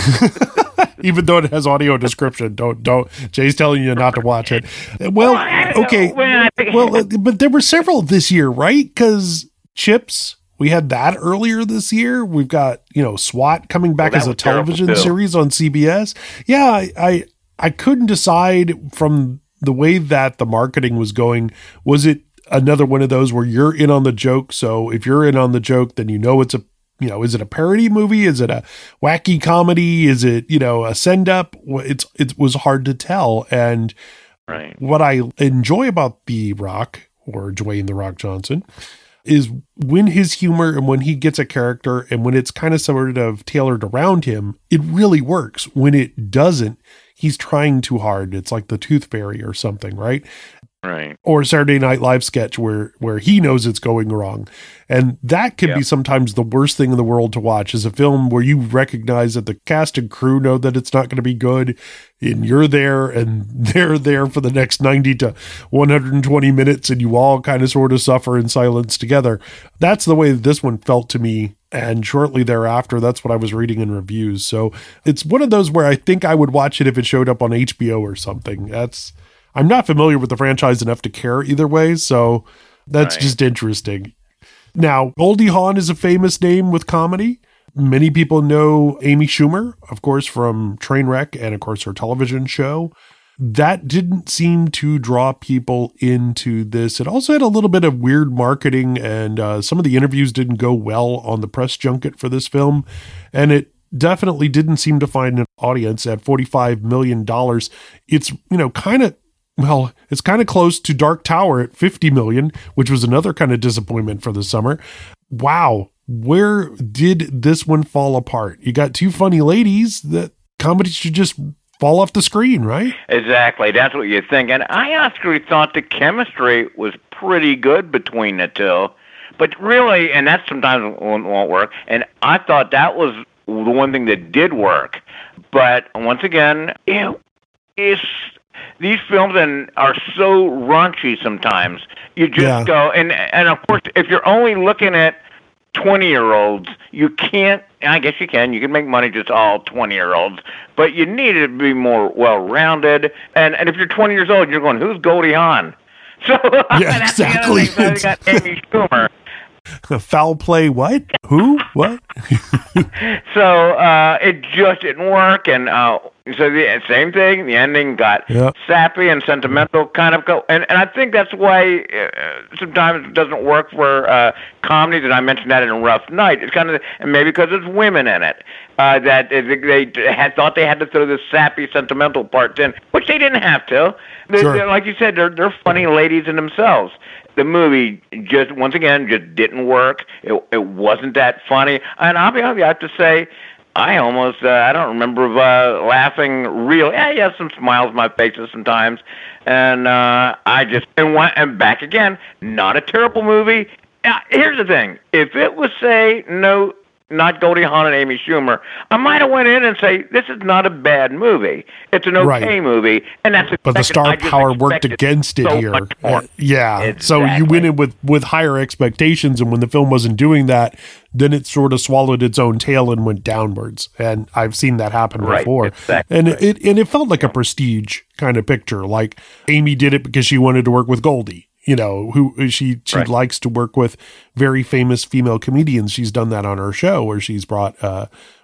B: Even though it has audio description, don't don't. Jay's telling you not to watch it. Well, okay. Well, uh, but there were several this year, right? Because Chips, we had that earlier this year. We've got, you know, SWAT coming back
G: Well,
B: as a
G: that was terrible,
B: television
G: too.
B: series on C B S. Yeah, I, I I couldn't decide from the way that the marketing was going. Was it another one of those where you're in on the joke? So if you're in on the joke, then you know it's a You know, is it a parody movie? Is it a wacky comedy? Is it, you know, a send up? It's it was hard to tell. And
G: Right.
B: what I enjoy about The Rock, or Dwayne The Rock Johnson, is when his humor and when he gets a character and when it's kind of sort of tailored around him, it really works. When it doesn't, he's trying too hard. It's like the Tooth Fairy or something, right?
G: Right.
B: Or Saturday Night Live sketch where where he knows it's going wrong. And that can
G: Yeah.
B: be sometimes the worst thing in the world to watch, is a film where you recognize that the cast and crew know that it's not going to be good, and you're there and they're there for the next ninety to one hundred twenty minutes, and you all kind of sort of suffer in silence together. That's the way this one felt to me. And shortly thereafter, that's what I was reading in reviews. So it's one of those where I think I would watch it if it showed up on H B O or something. That's I'm not familiar with the franchise enough to care either way, so that's
G: Right.
B: just interesting. Now, Goldie Hawn is a famous name with comedy. Many people know Amy Schumer, of course, from Trainwreck and, of course, her television show. That didn't seem to draw people into this. It also had a little bit of weird marketing, and uh, some of the interviews didn't go well on the press junket for this film, and it definitely didn't seem to find an audience at forty-five million dollars. It's, you know, kind of Well, it's kind of close to Dark Tower at fifty million, which was another kind of disappointment for the summer. Wow. Where did this one fall apart? You got two funny ladies. That comedy should just fall off the screen, right?
G: Exactly. That's what you think. And I actually thought the chemistry was pretty good between the two. But really, and that sometimes won't, won't work, and I thought that was the one thing that did work. But once again, you know, it's, these films and are so raunchy sometimes. You just
B: Yeah.
G: go, and and of course, if you're only looking at twenty-year-olds, you can't, I guess you can, you can make money just all twenty-year-olds, but you need it to be more well-rounded. And and if you're twenty years old, you're going, who's Goldie Hawn? So
B: Yeah,
G: that's the
B: exactly.
G: other thing. So you got Amy Schumer.
B: Foul play what? Who? What?
G: So uh, it just didn't work, and uh, so the same thing. The ending got
B: Yep.
G: sappy and sentimental, kind of go, and and I think that's why uh, sometimes it doesn't work for uh, comedies. And I mentioned that in Rough Night. It's kind of, and maybe because there's women in it, uh, that they had thought they had to throw this sappy, sentimental part in, which they didn't have to. They,
B: Sure.
G: they're, like you said, they're they're funny ladies in themselves. The movie just, once again, just didn't work. It it wasn't that funny. And I'll be honest, I have to say, I almost, uh, I don't remember uh, laughing real. Yeah, yeah, some smiles on my faces sometimes. And uh, I just, and, went, and back again, not a terrible movie. Now, here's the thing. If it was, say, no, not Goldie Hawn and Amy Schumer, I might have went in and say, this is not a bad movie. It's an okay
B: Right.
G: movie. And that's
B: But the
G: expected.
B: star
G: I just
B: power worked
G: expected
B: against it
G: so
B: here.
G: much more.
B: Uh, yeah. So you
G: Exactly.
B: went in with, with higher expectations, and when the film wasn't doing that, then it sort of swallowed its own tail and went downwards. And I've seen that happen
G: Right,
B: before.
G: exactly.
B: And it and it felt like a prestige kind of picture. Like Amy did it because she wanted to work with Goldie. You know, who she she
G: Right.
B: likes to work with very famous female comedians. She's done that on her show where she's brought uh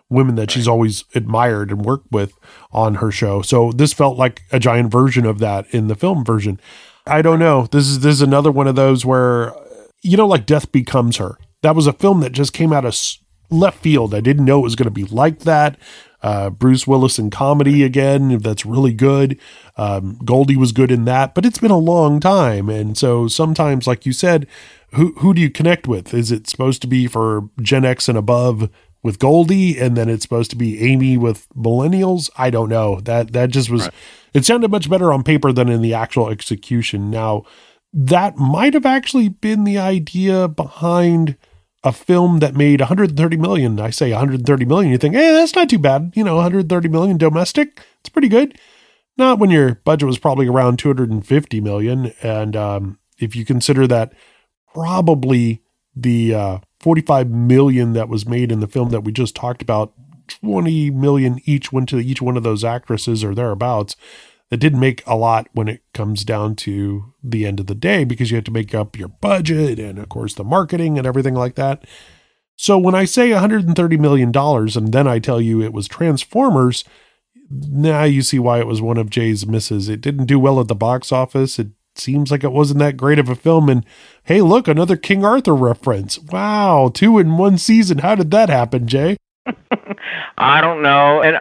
B: women that she's always admired and worked with on her show. So this felt like a giant version of that in the film version. I don't know. This is this is another one of those where, you know, like Death Becomes Her. That was a film that just came out of left field. I didn't know it was going to be like that. Uh, Bruce Willis in comedy again, that's really good. Um, Goldie was good in that, but it's been a long time. And so sometimes, like you said, who who do you connect with? Is it supposed to be for Gen X and above with Goldie, and then it's supposed to be Amy with millennials? I don't know. That that just was, right. It sounded much better on paper than in the actual execution. Now, that might have actually been the idea behind a film that made one hundred thirty million. I say one hundred thirty million. You think, hey, that's not too bad. You know, one hundred thirty million domestic. It's pretty good. Not when your budget was probably around two hundred fifty million. And um, if you consider that probably the uh, forty-five million that was made in the film that we just talked about, twenty million each went to each one of those actresses or thereabouts. That didn't make a lot when it comes down to the end of the day, because you have to make up your budget and, of course, the marketing and everything like that. So when I say one hundred thirty million dollars and then I tell you it was Transformers, now you see why it was one of Jay's misses. It didn't do well at the box office. It seems like it wasn't that great of a film. And hey, look, another King Arthur reference. Wow, two in one season. How did that happen, Jay?
G: I don't know. And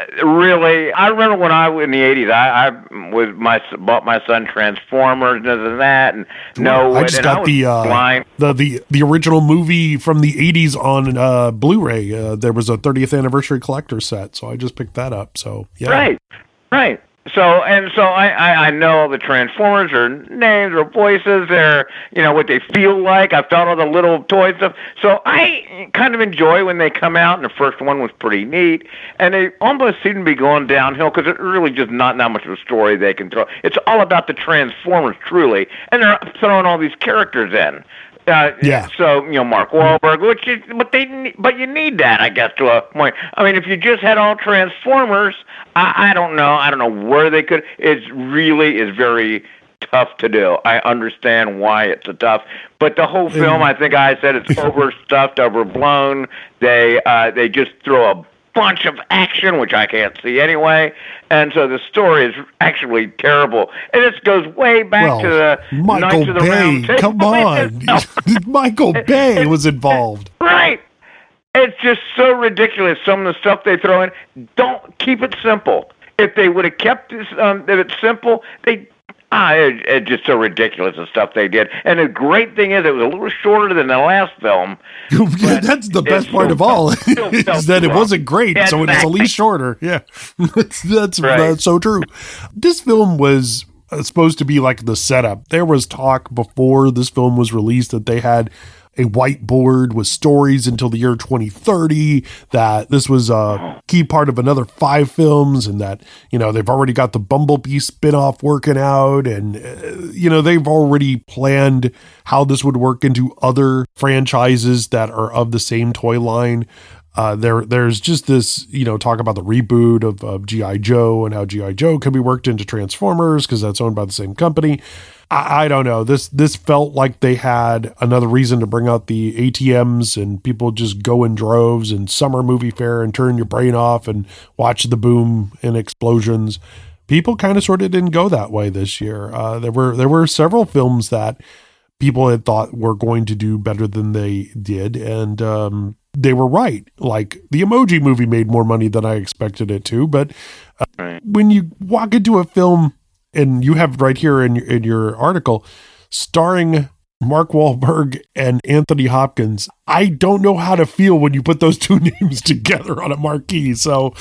G: really, I remember when I was in the eighties, I, I was my bought my son Transformers and this and that, and no,
B: I just
G: and
B: got
G: I
B: the, uh, the the the original movie from the eighties on uh, Blu-ray. Uh, there was a thirtieth anniversary collector set, so I just picked that up. So yeah,
G: right, right. So and so I, I, I know the Transformers, their names, their voices, their, you know, what they feel like. I've found all the little toy stuff. So I kind of enjoy when they come out, and the first one was pretty neat. And they almost seem to be going downhill because it's really just not that much of a story they can throw. It's all about the Transformers, truly. And they're throwing all these characters in. Uh,
B: yeah.
G: So, you know, Mark Wahlberg, which is, but they, but you need that, I guess, to a point. I mean, if you just had all Transformers, I, I don't know, I don't know where they could. It really is very tough to do. I understand why it's a tough, but the whole film, I think I said it's overstuffed, overblown. They, uh, they just throw a bunch of action, which I can't see anyway, and so the story is actually terrible. And this goes way back
B: well,
G: to the
B: Michael
G: Knights of the
B: Bay.
G: Round Table.
B: Come on, Michael Bay was involved,
G: right? It's just so ridiculous. Some of the stuff they throw in. Don't keep it simple. If they would have kept this, um, if it's simple, they. Ah, it, it's just so ridiculous the stuff they did. And the great thing is, it was a little shorter than the last film.
B: That's the best part
G: still,
B: of all, is that it wasn't great, yeah, so it's at least shorter. Yeah, that's that's,
G: right.
B: that's so true. This film was uh, supposed to be like the setup. There was talk before this film was released that they had a whiteboard with stories until the year twenty thirty, that this was a key part of another five films, and that, you know, they've already got the Bumblebee spinoff working out, and, uh, you know, they've already planned how this would work into other franchises that are of the same toy line. Uh, there, there's just this, you know, talk about the reboot of, of G I. Joe and how G I. Joe can be worked into Transformers because that's owned by the same company. I, I don't know. This this felt like they had another reason to bring out the A T Ms and people just go in droves and summer movie fair and turn your brain off and watch the boom and explosions. People kind of sort of didn't go that way this year. Uh, there were there were several films that people had thought were going to do better than they did, and um, they were right. Like the Emoji Movie made more money than I expected it to, but uh, right. when you walk into a film, and you have right here in your, in your article, starring Mark Wahlberg and Anthony Hopkins, I don't know how to feel when you put those two names together on a marquee. So,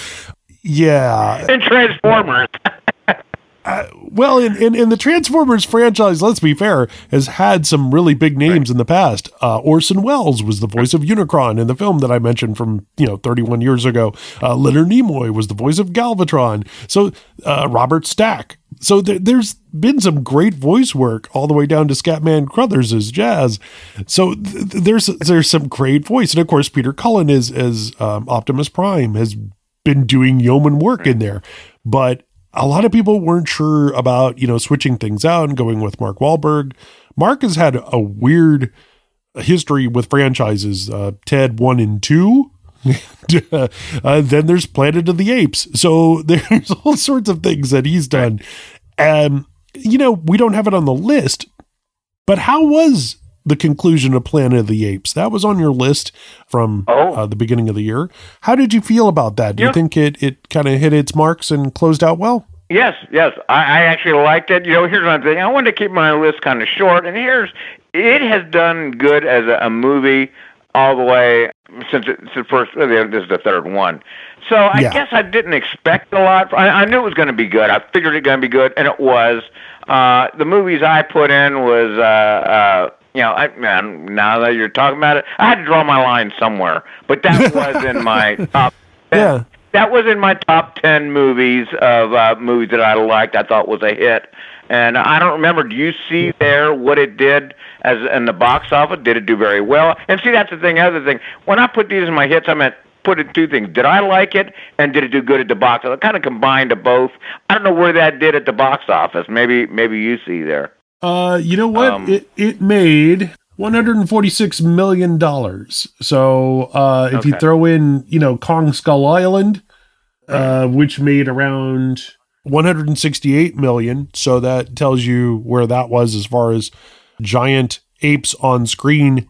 B: yeah.
G: And Transformers.
B: Uh, well, in, in, in the Transformers franchise, let's be fair, has had some really big names right. in the past. Uh, Orson Welles was the voice of Unicron in the film that I mentioned from, you know, thirty-one years ago. Uh, Leonard Nimoy was the voice of Galvatron. So uh, Robert Stack. So th- there's been some great voice work all the way down to Scatman Crothers as Jazz. So th- there's there's some great voice. And of course, Peter Cullen is as um, Optimus Prime has been doing yeoman work in there. But a lot of people weren't sure about, you know, switching things out and going with Mark Wahlberg. Mark has had a weird history with franchises. Uh, Ted one and two, uh, then there's Planet of the Apes. So there's all sorts of things that he's done. Um, you know, we don't have it on the list, but how was the conclusion of Planet of the Apes? That was on your list from
G: Oh.
B: uh, the beginning of the year. How did you feel about that? Do
G: Yeah.
B: you think it, it kind of hit its marks and closed out well?
G: Yes, yes. I, I actually liked it. You know, here's one thing. I wanted to keep my list kind of short, and here's it has done good as a, a movie all the way since it's the first. This is the third one, so I
B: Yeah.
G: guess I didn't expect a lot. I, I knew it was going to be good. I figured it was going to be good, and it was. Uh, the movies I put in was, uh, uh, you know, I, man, now that you're talking about it, I had to draw my line somewhere, but that was in my top.
B: Yeah.
G: That was in my top ten movies of uh, movies that I liked. I thought was a hit, and I don't remember. Do you see there what it did as in the box office? Did it do very well? And see, that's the thing. Other thing, when I put these in my hits, I meant put in two things. Did I like it, and did it do good at the box office? I kind of combined of both. I don't know where that did at the box office. Maybe, maybe you see there.
B: Uh, you know what?
G: Um,
B: it it made one hundred forty-six million dollars. So uh, if you
G: Okay.
B: throw in, you know, Kong Skull Island, uh, which made around one hundred sixty-eight million, so that tells you where that was as far as giant apes on screen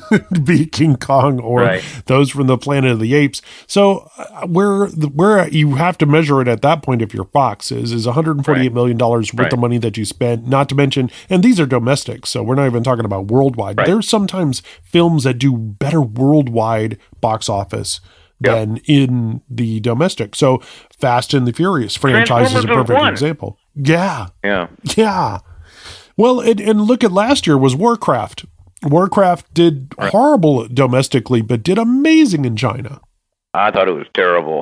B: be King Kong or
G: Right.
B: those from the Planet of the Apes. So uh, where the, where you have to measure it at that point if you're Fox is is one hundred forty-eight million dollars with
G: Right.
B: the money that you spent, not to mention, and these are domestic, so we're not even talking about worldwide.
G: Right.
B: There's sometimes films that do better worldwide box office
G: Yep.
B: than in the domestic. So Fast and the Furious franchise is a
G: Transformers
B: perfect
G: won.
B: example. Yeah.
G: Yeah.
B: Yeah. Well, and, and look at last year was Warcraft. Warcraft did horrible domestically, but did amazing in China.
G: I thought it was terrible.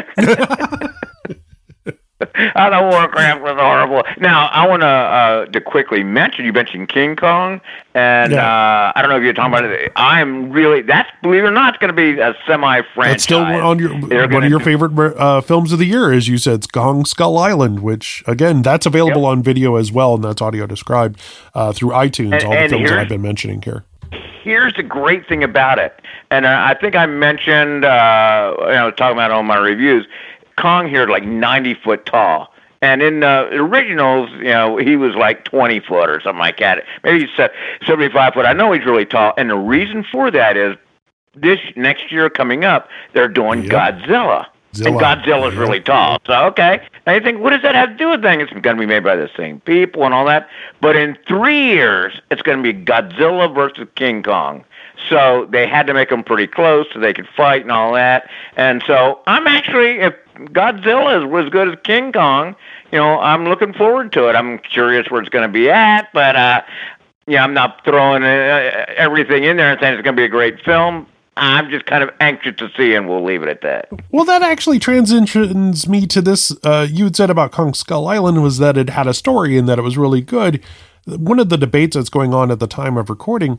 G: I thought Warcraft was horrible. Now, I want to uh, to quickly mention, you mentioned King Kong, and
B: Yeah.
G: uh, I don't know if you're talking about it. I'm really, that's, believe it or not, it's going to be a semi-franchise.
B: That's still on your
G: They're
B: one
G: gonna
B: of your
G: do-
B: favorite uh, films of the year, as you said, Kong Skull Island, which again that's available
G: Yep.
B: on video as well, and that's audio described uh, through iTunes.
G: And-
B: all the
G: and
B: films that
G: here's-
B: I've been mentioning here.
G: Here's the great thing about it, and uh, I think I mentioned, uh, you know, talking about it on my reviews, Kong here is like ninety foot tall. And in the originals, you know, he was like twenty foot or something like that. Maybe he's se- seventy-five foot. I know he's really tall. And the reason for that is this next year coming up, they're doing
B: Yep.
G: Godzilla.
B: Zilla.
G: And Godzilla's really tall. So, okay. Now you think, what does that have to do with things? It's going to be made by the same people and all that. But in three years, it's going to be Godzilla versus King Kong. So they had to make them pretty close so they could fight and all that. And so I'm actually, if Godzilla is as good as King Kong, you know, I'm looking forward to it. I'm curious where it's going to be at, but, uh, yeah, I'm not throwing uh, everything in there and saying it's going to be a great film. I'm just kind of anxious to see, and we'll leave it at that.
B: Well, that actually transitions me to this. Uh, you had said about Kong Skull Island was that it had a story and that it was really good. One of the debates that's going on at the time of recording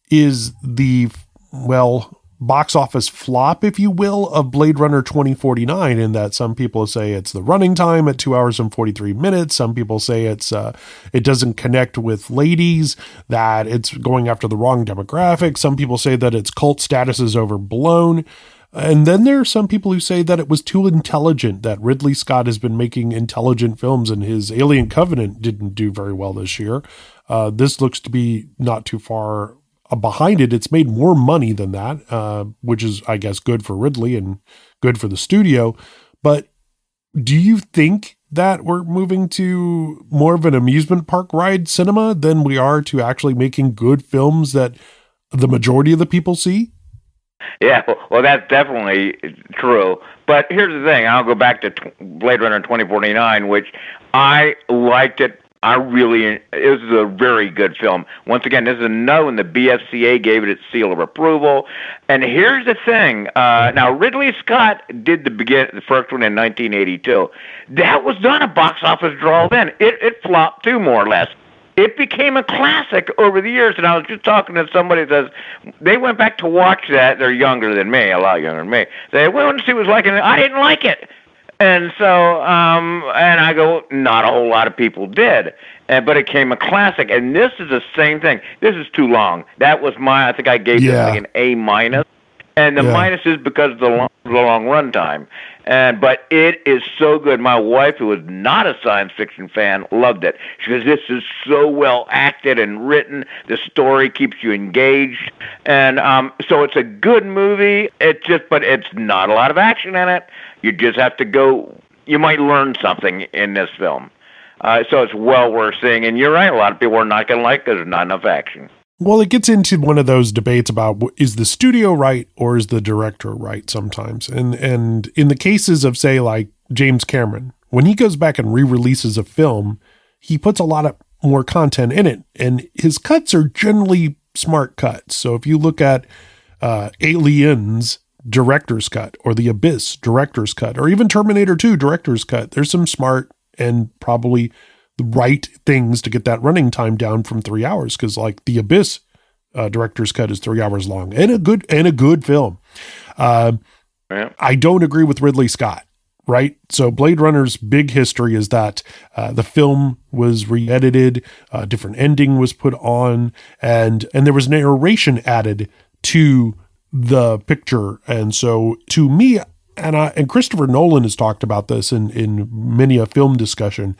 B: is the, well, box office flop, if you will, of Blade Runner twenty forty-nine, in that some people say it's the running time at two hours and forty-three minutes. Some people say it's uh, it doesn't connect with ladies, that it's going after the wrong demographic. Some people say that its cult status is overblown. And then there are some people who say that it was too intelligent, that Ridley Scott has been making intelligent films and his Alien Covenant didn't do very well this year. Uh, this looks to be not too far behind it. It's made more money than that, uh, which is, I guess, good for Ridley and good for the studio. But do you think that we're moving to more of an amusement park ride cinema than we are to actually making good films that the majority of the people see?
G: Yeah, well, that's definitely true. But here's the thing. I'll go back to t- Blade Runner twenty forty-nine, which I liked it. I really, it was a very good film. Once again, this is a no, and the B F C A gave it its seal of approval. And here's the thing. Uh, now, Ridley Scott did the begin, the first one in nineteen eighty-two. That was not a box office draw then. It, it flopped too, more or less. It became a classic over the years, and I was just talking to somebody that says they went back to watch that. They're younger than me, a lot younger than me. They went to see what it was like, and I didn't like it. And so, um, and I go, not a whole lot of people did, and, but it became a classic. And this is the same thing. This is too long. That was my, I think I gave
B: Yeah.
G: this thing an A minus. And the
B: Yeah.
G: minus is because of the long, the long run time. And but it is so good. My wife, who was not a science fiction fan, loved it. She goes, "This is so well acted and written. The story keeps you engaged, and um, so it's a good movie. It's just, but it's not a lot of action in it. You just have to go. You might learn something in this film, uh, so it's well worth seeing. And you're right. A lot of people are not going to like it because there's not enough action."
B: Well, it gets into one of those debates about w- is the studio right or is the director right sometimes. And and in the cases of, say, like James Cameron, when he goes back and re-releases a film, he puts a lot of more content in it. And his cuts are generally smart cuts. So if you look at uh, Aliens director's cut or The Abyss director's cut or even Terminator two director's cut, there's some smart and probably the right things to get that running time down from three hours. Cause like The Abyss uh, director's cut is three hours long and a good, and a good film. Uh,
G: Yeah.
B: I don't agree with Ridley Scott, right? So Blade Runner's big history is that uh, the film was re-edited, a different ending was put on, and, and there was narration added to the picture. And so to me, and I, and Christopher Nolan has talked about this in, in many a film discussion,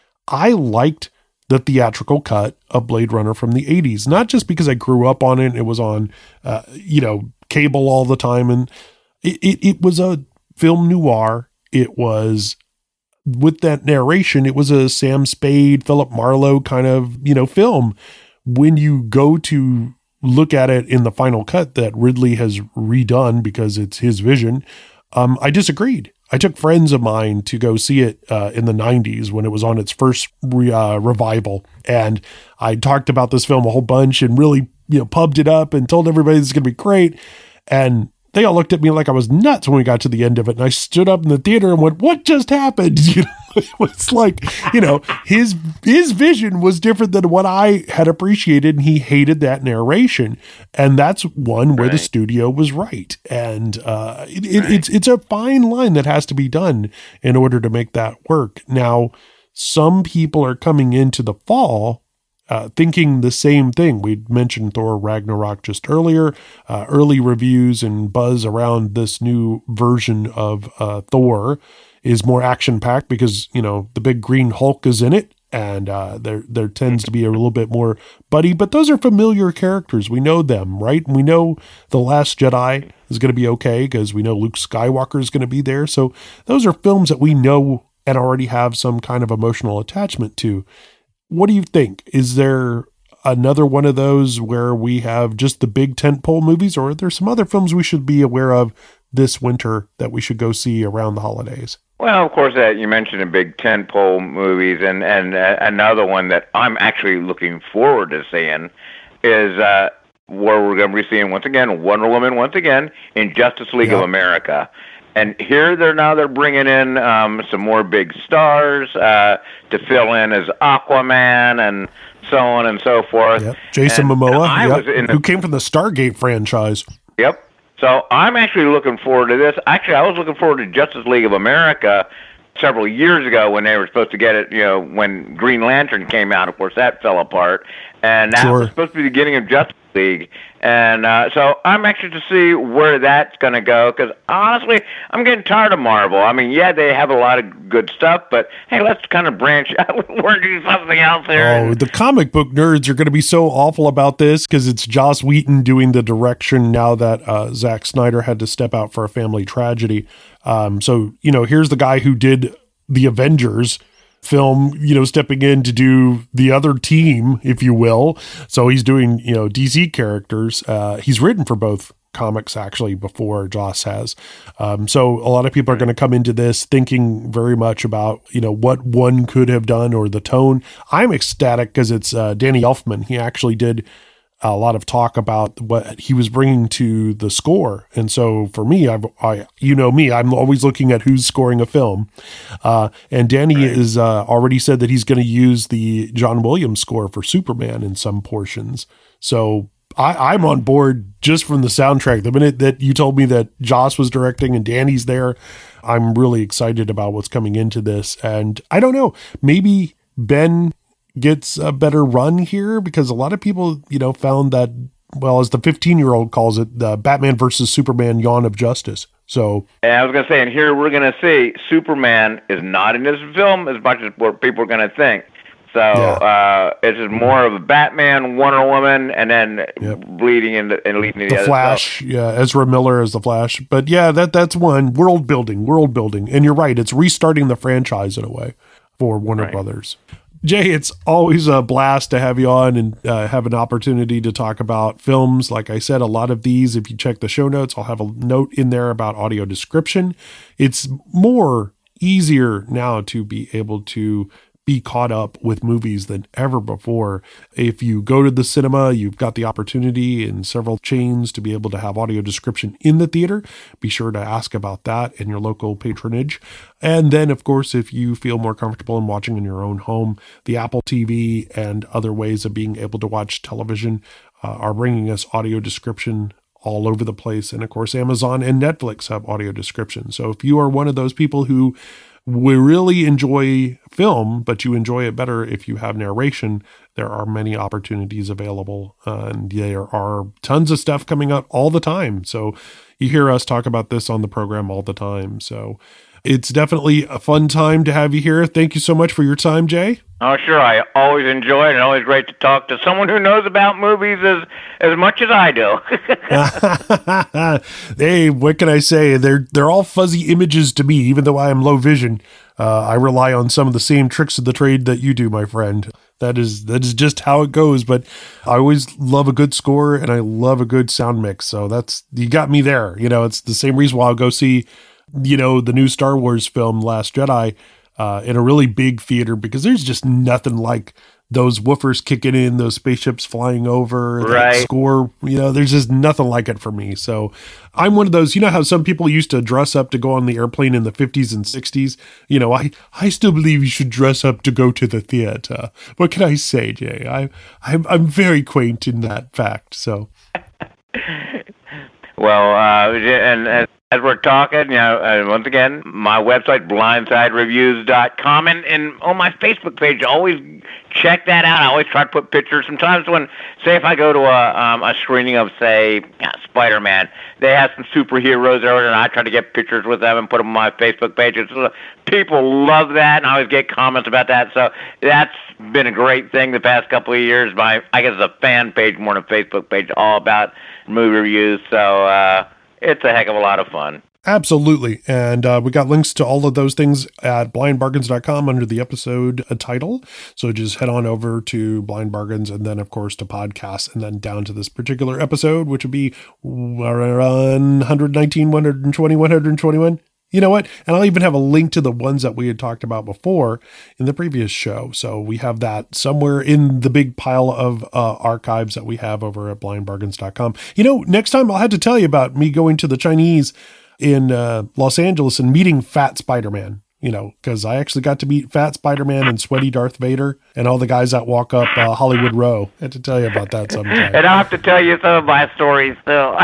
B: I liked the theatrical cut of Blade Runner from the eighties, not just because I grew up on it. It was on, uh, you know, cable all the time. And it, it, it was a film noir. It was with that narration. It was a Sam Spade, Philip Marlowe kind of, you know, film. When you go to look at it in the final cut that Ridley has redone because it's his vision, um, I disagreed. I took friends of mine to go see it uh, in the nineties when it was on its first re- uh, revival. And I talked about this film a whole bunch and really, you know, pubbed it up and told everybody this is going to be great. And they all looked at me like I was nuts when we got to the end of it. And I stood up in the theater and went, "What just happened?" You know, it was like, you know, his, his vision was different than what I had appreciated. And he hated that narration. And that's one where
G: Right.
B: the studio was right. And uh, it, it, it's, it's a fine line that has to be done in order to make that work. Now, some people are coming into the fall Uh, thinking the same thing. We mentioned Thor Ragnarok just earlier. Uh, early reviews and buzz around this new version of uh, Thor is more action-packed because, you know, the big green Hulk is in it, and uh, there there tends to be a little bit more buddy. But those are familiar characters. We know them, right? We know The Last Jedi is going to be okay because we know Luke Skywalker is going to be there. So those are films that we know and already have some kind of emotional attachment to. What do you think? Is there another one of those where we have just the big tentpole movies, or are there some other films we should be aware of this winter that we should go see around the holidays?
G: Well, of course, uh, you mentioned the big tentpole movies, and and uh, another one that I'm actually looking forward to seeing is uh, where we're going to be seeing once again Wonder Woman once again in Justice League
B: Yeah.
G: of America. And here they're now they're bringing in um, some more big stars uh, to fill in as Aquaman and so on and so forth.
B: Yep. Jason
G: And
B: Momoa,
G: I
B: yep,
G: was in the-
B: who came from the Stargate franchise.
G: Yep. So I'm actually looking forward to this. Actually, I was looking forward to Justice League of America several years ago when they were supposed to get it, you know, when Green Lantern came out. Of course, that fell apart. And that
B: Sure.
G: was supposed to be the beginning of Justice League. And uh, so I'm anxious to see where that's going to go because, honestly, I'm getting tired of Marvel. I mean, yeah, they have a lot of good stuff, but, hey, let's kind of branch out. We're doing something else here.
B: Oh, the comic book nerds are going to be so awful about this because it's Joss Whedon doing the direction now that uh, Zack Snyder had to step out for a family tragedy. Um, so, you know, here's the guy who did the Avengers film, you know, stepping in to do the other team, if you will. So he's doing, you know, D C characters. Uh, he's written for both comics actually before Joss has. Um, so a lot of people are going to come into this thinking very much about, you know, what one could have done or the tone. I'm ecstatic because it's uh, Danny Elfman. He actually did a lot of talk about what he was bringing to the score. And so for me, I've, I, you know me, I'm always looking at who's scoring a film. Uh, and Danny right. is uh, already said that he's going to use the John Williams score for Superman in some portions. So I, I'm on board just from the soundtrack. The minute that you told me that Joss was directing and Danny's there, I'm really excited about what's coming into this. And I don't know, maybe Ben gets a better run here because a lot of people, you know, found that well, as the fifteen-year-old calls it, the Batman versus Superman Yawn of Justice. So,
G: and I was going to say, and here we're going to see Superman is not in this film as much as what people are going to think. So yeah. uh, it's just more of a Batman, Wonder Woman, and then yep. bleeding into and leading to the,
B: the
G: other
B: Flash.
G: stuff.
B: Yeah, Ezra Miller as the Flash. But yeah, that that's one world building, world building, and you're right. It's restarting the franchise in a way for Warner right. Brothers. Jay, it's always a blast to have you on and uh, have an opportunity to talk about films. Like I said, a lot of these, if you check the show notes, I'll have a note in there about audio description. It's more easier now to be able to be caught up with movies than ever before. If you go to the cinema, you've got the opportunity in several chains to be able to have audio description in the theater. Be sure to ask about that in your local patronage. And then, of course, if you feel more comfortable in watching in your own home, the Apple T V and other ways of being able to watch television uh, are bringing us audio description all over the place. And of course, Amazon and Netflix have audio description. So if you are one of those people who we really enjoy film, but you enjoy it better if you have narration, there are many opportunities available, uh, and there are tons of stuff coming out all the time. So you hear us talk about this on the program all the time. So it's definitely a fun time to have you here. Thank you so much for your time, Jay.
G: Oh, sure. I always enjoy it, and always great to talk to someone who knows about movies as as much as I do.
B: Hey, what can I say? They're they're all fuzzy images to me, even though I am low vision. Uh, I rely on some of the same tricks of the trade that you do, my friend. That is that is just how it goes. But I always love a good score, and I love a good sound mix. So that's you got me there. You know, it's the same reason why I'll go see, you know, the new Star Wars film, Last Jedi, uh, in a really big theater, because there's just nothing like those woofers kicking in, those spaceships flying over,
G: right.
B: that score, you know, there's just nothing like it for me. So I'm one of those, you know how some people used to dress up to go on the airplane in the fifties and sixties? You know, I, I still believe you should dress up to go to the theater. What can I say, Jay? I, I'm, I'm very quaint in that fact, so.
G: Well, uh, and, and as we're talking, you know, uh, once again, my website, blindside reviews dot com, and, and on my Facebook page, always check that out. I always try to put pictures. Sometimes when, say if I go to a, um, a screening of, say, yeah, Spider-Man, they have some superheroes there, and I try to get pictures with them and put them on my Facebook page. It's, uh, people love that, and I always get comments about that. So that's been a great thing the past couple of years. My, I guess it's a fan page more than a Facebook page, all about movie reviews. So uh, it's a heck of a lot of fun.
B: Absolutely. And uh, we got links to all of those things at blind bargains dot com under the episode uh, title. So just head on over to Blind Bargains and then, of course, to podcasts and then down to this particular episode, which would be one nineteen, one twenty, one twenty-one. You know what? And I'll even have a link to the ones that we had talked about before in the previous show. So we have that somewhere in the big pile of uh, archives that we have over at blind bargains dot com. You know, next time I'll have to tell you about me going to the Chinese in uh, Los Angeles and meeting Fat Spider-Man, you know, because I actually got to meet Fat Spider-Man and Sweaty Darth Vader and all the guys that walk up uh, Hollywood Row. I had to tell you about that sometime.
G: And I'll have to tell you some of my stories still.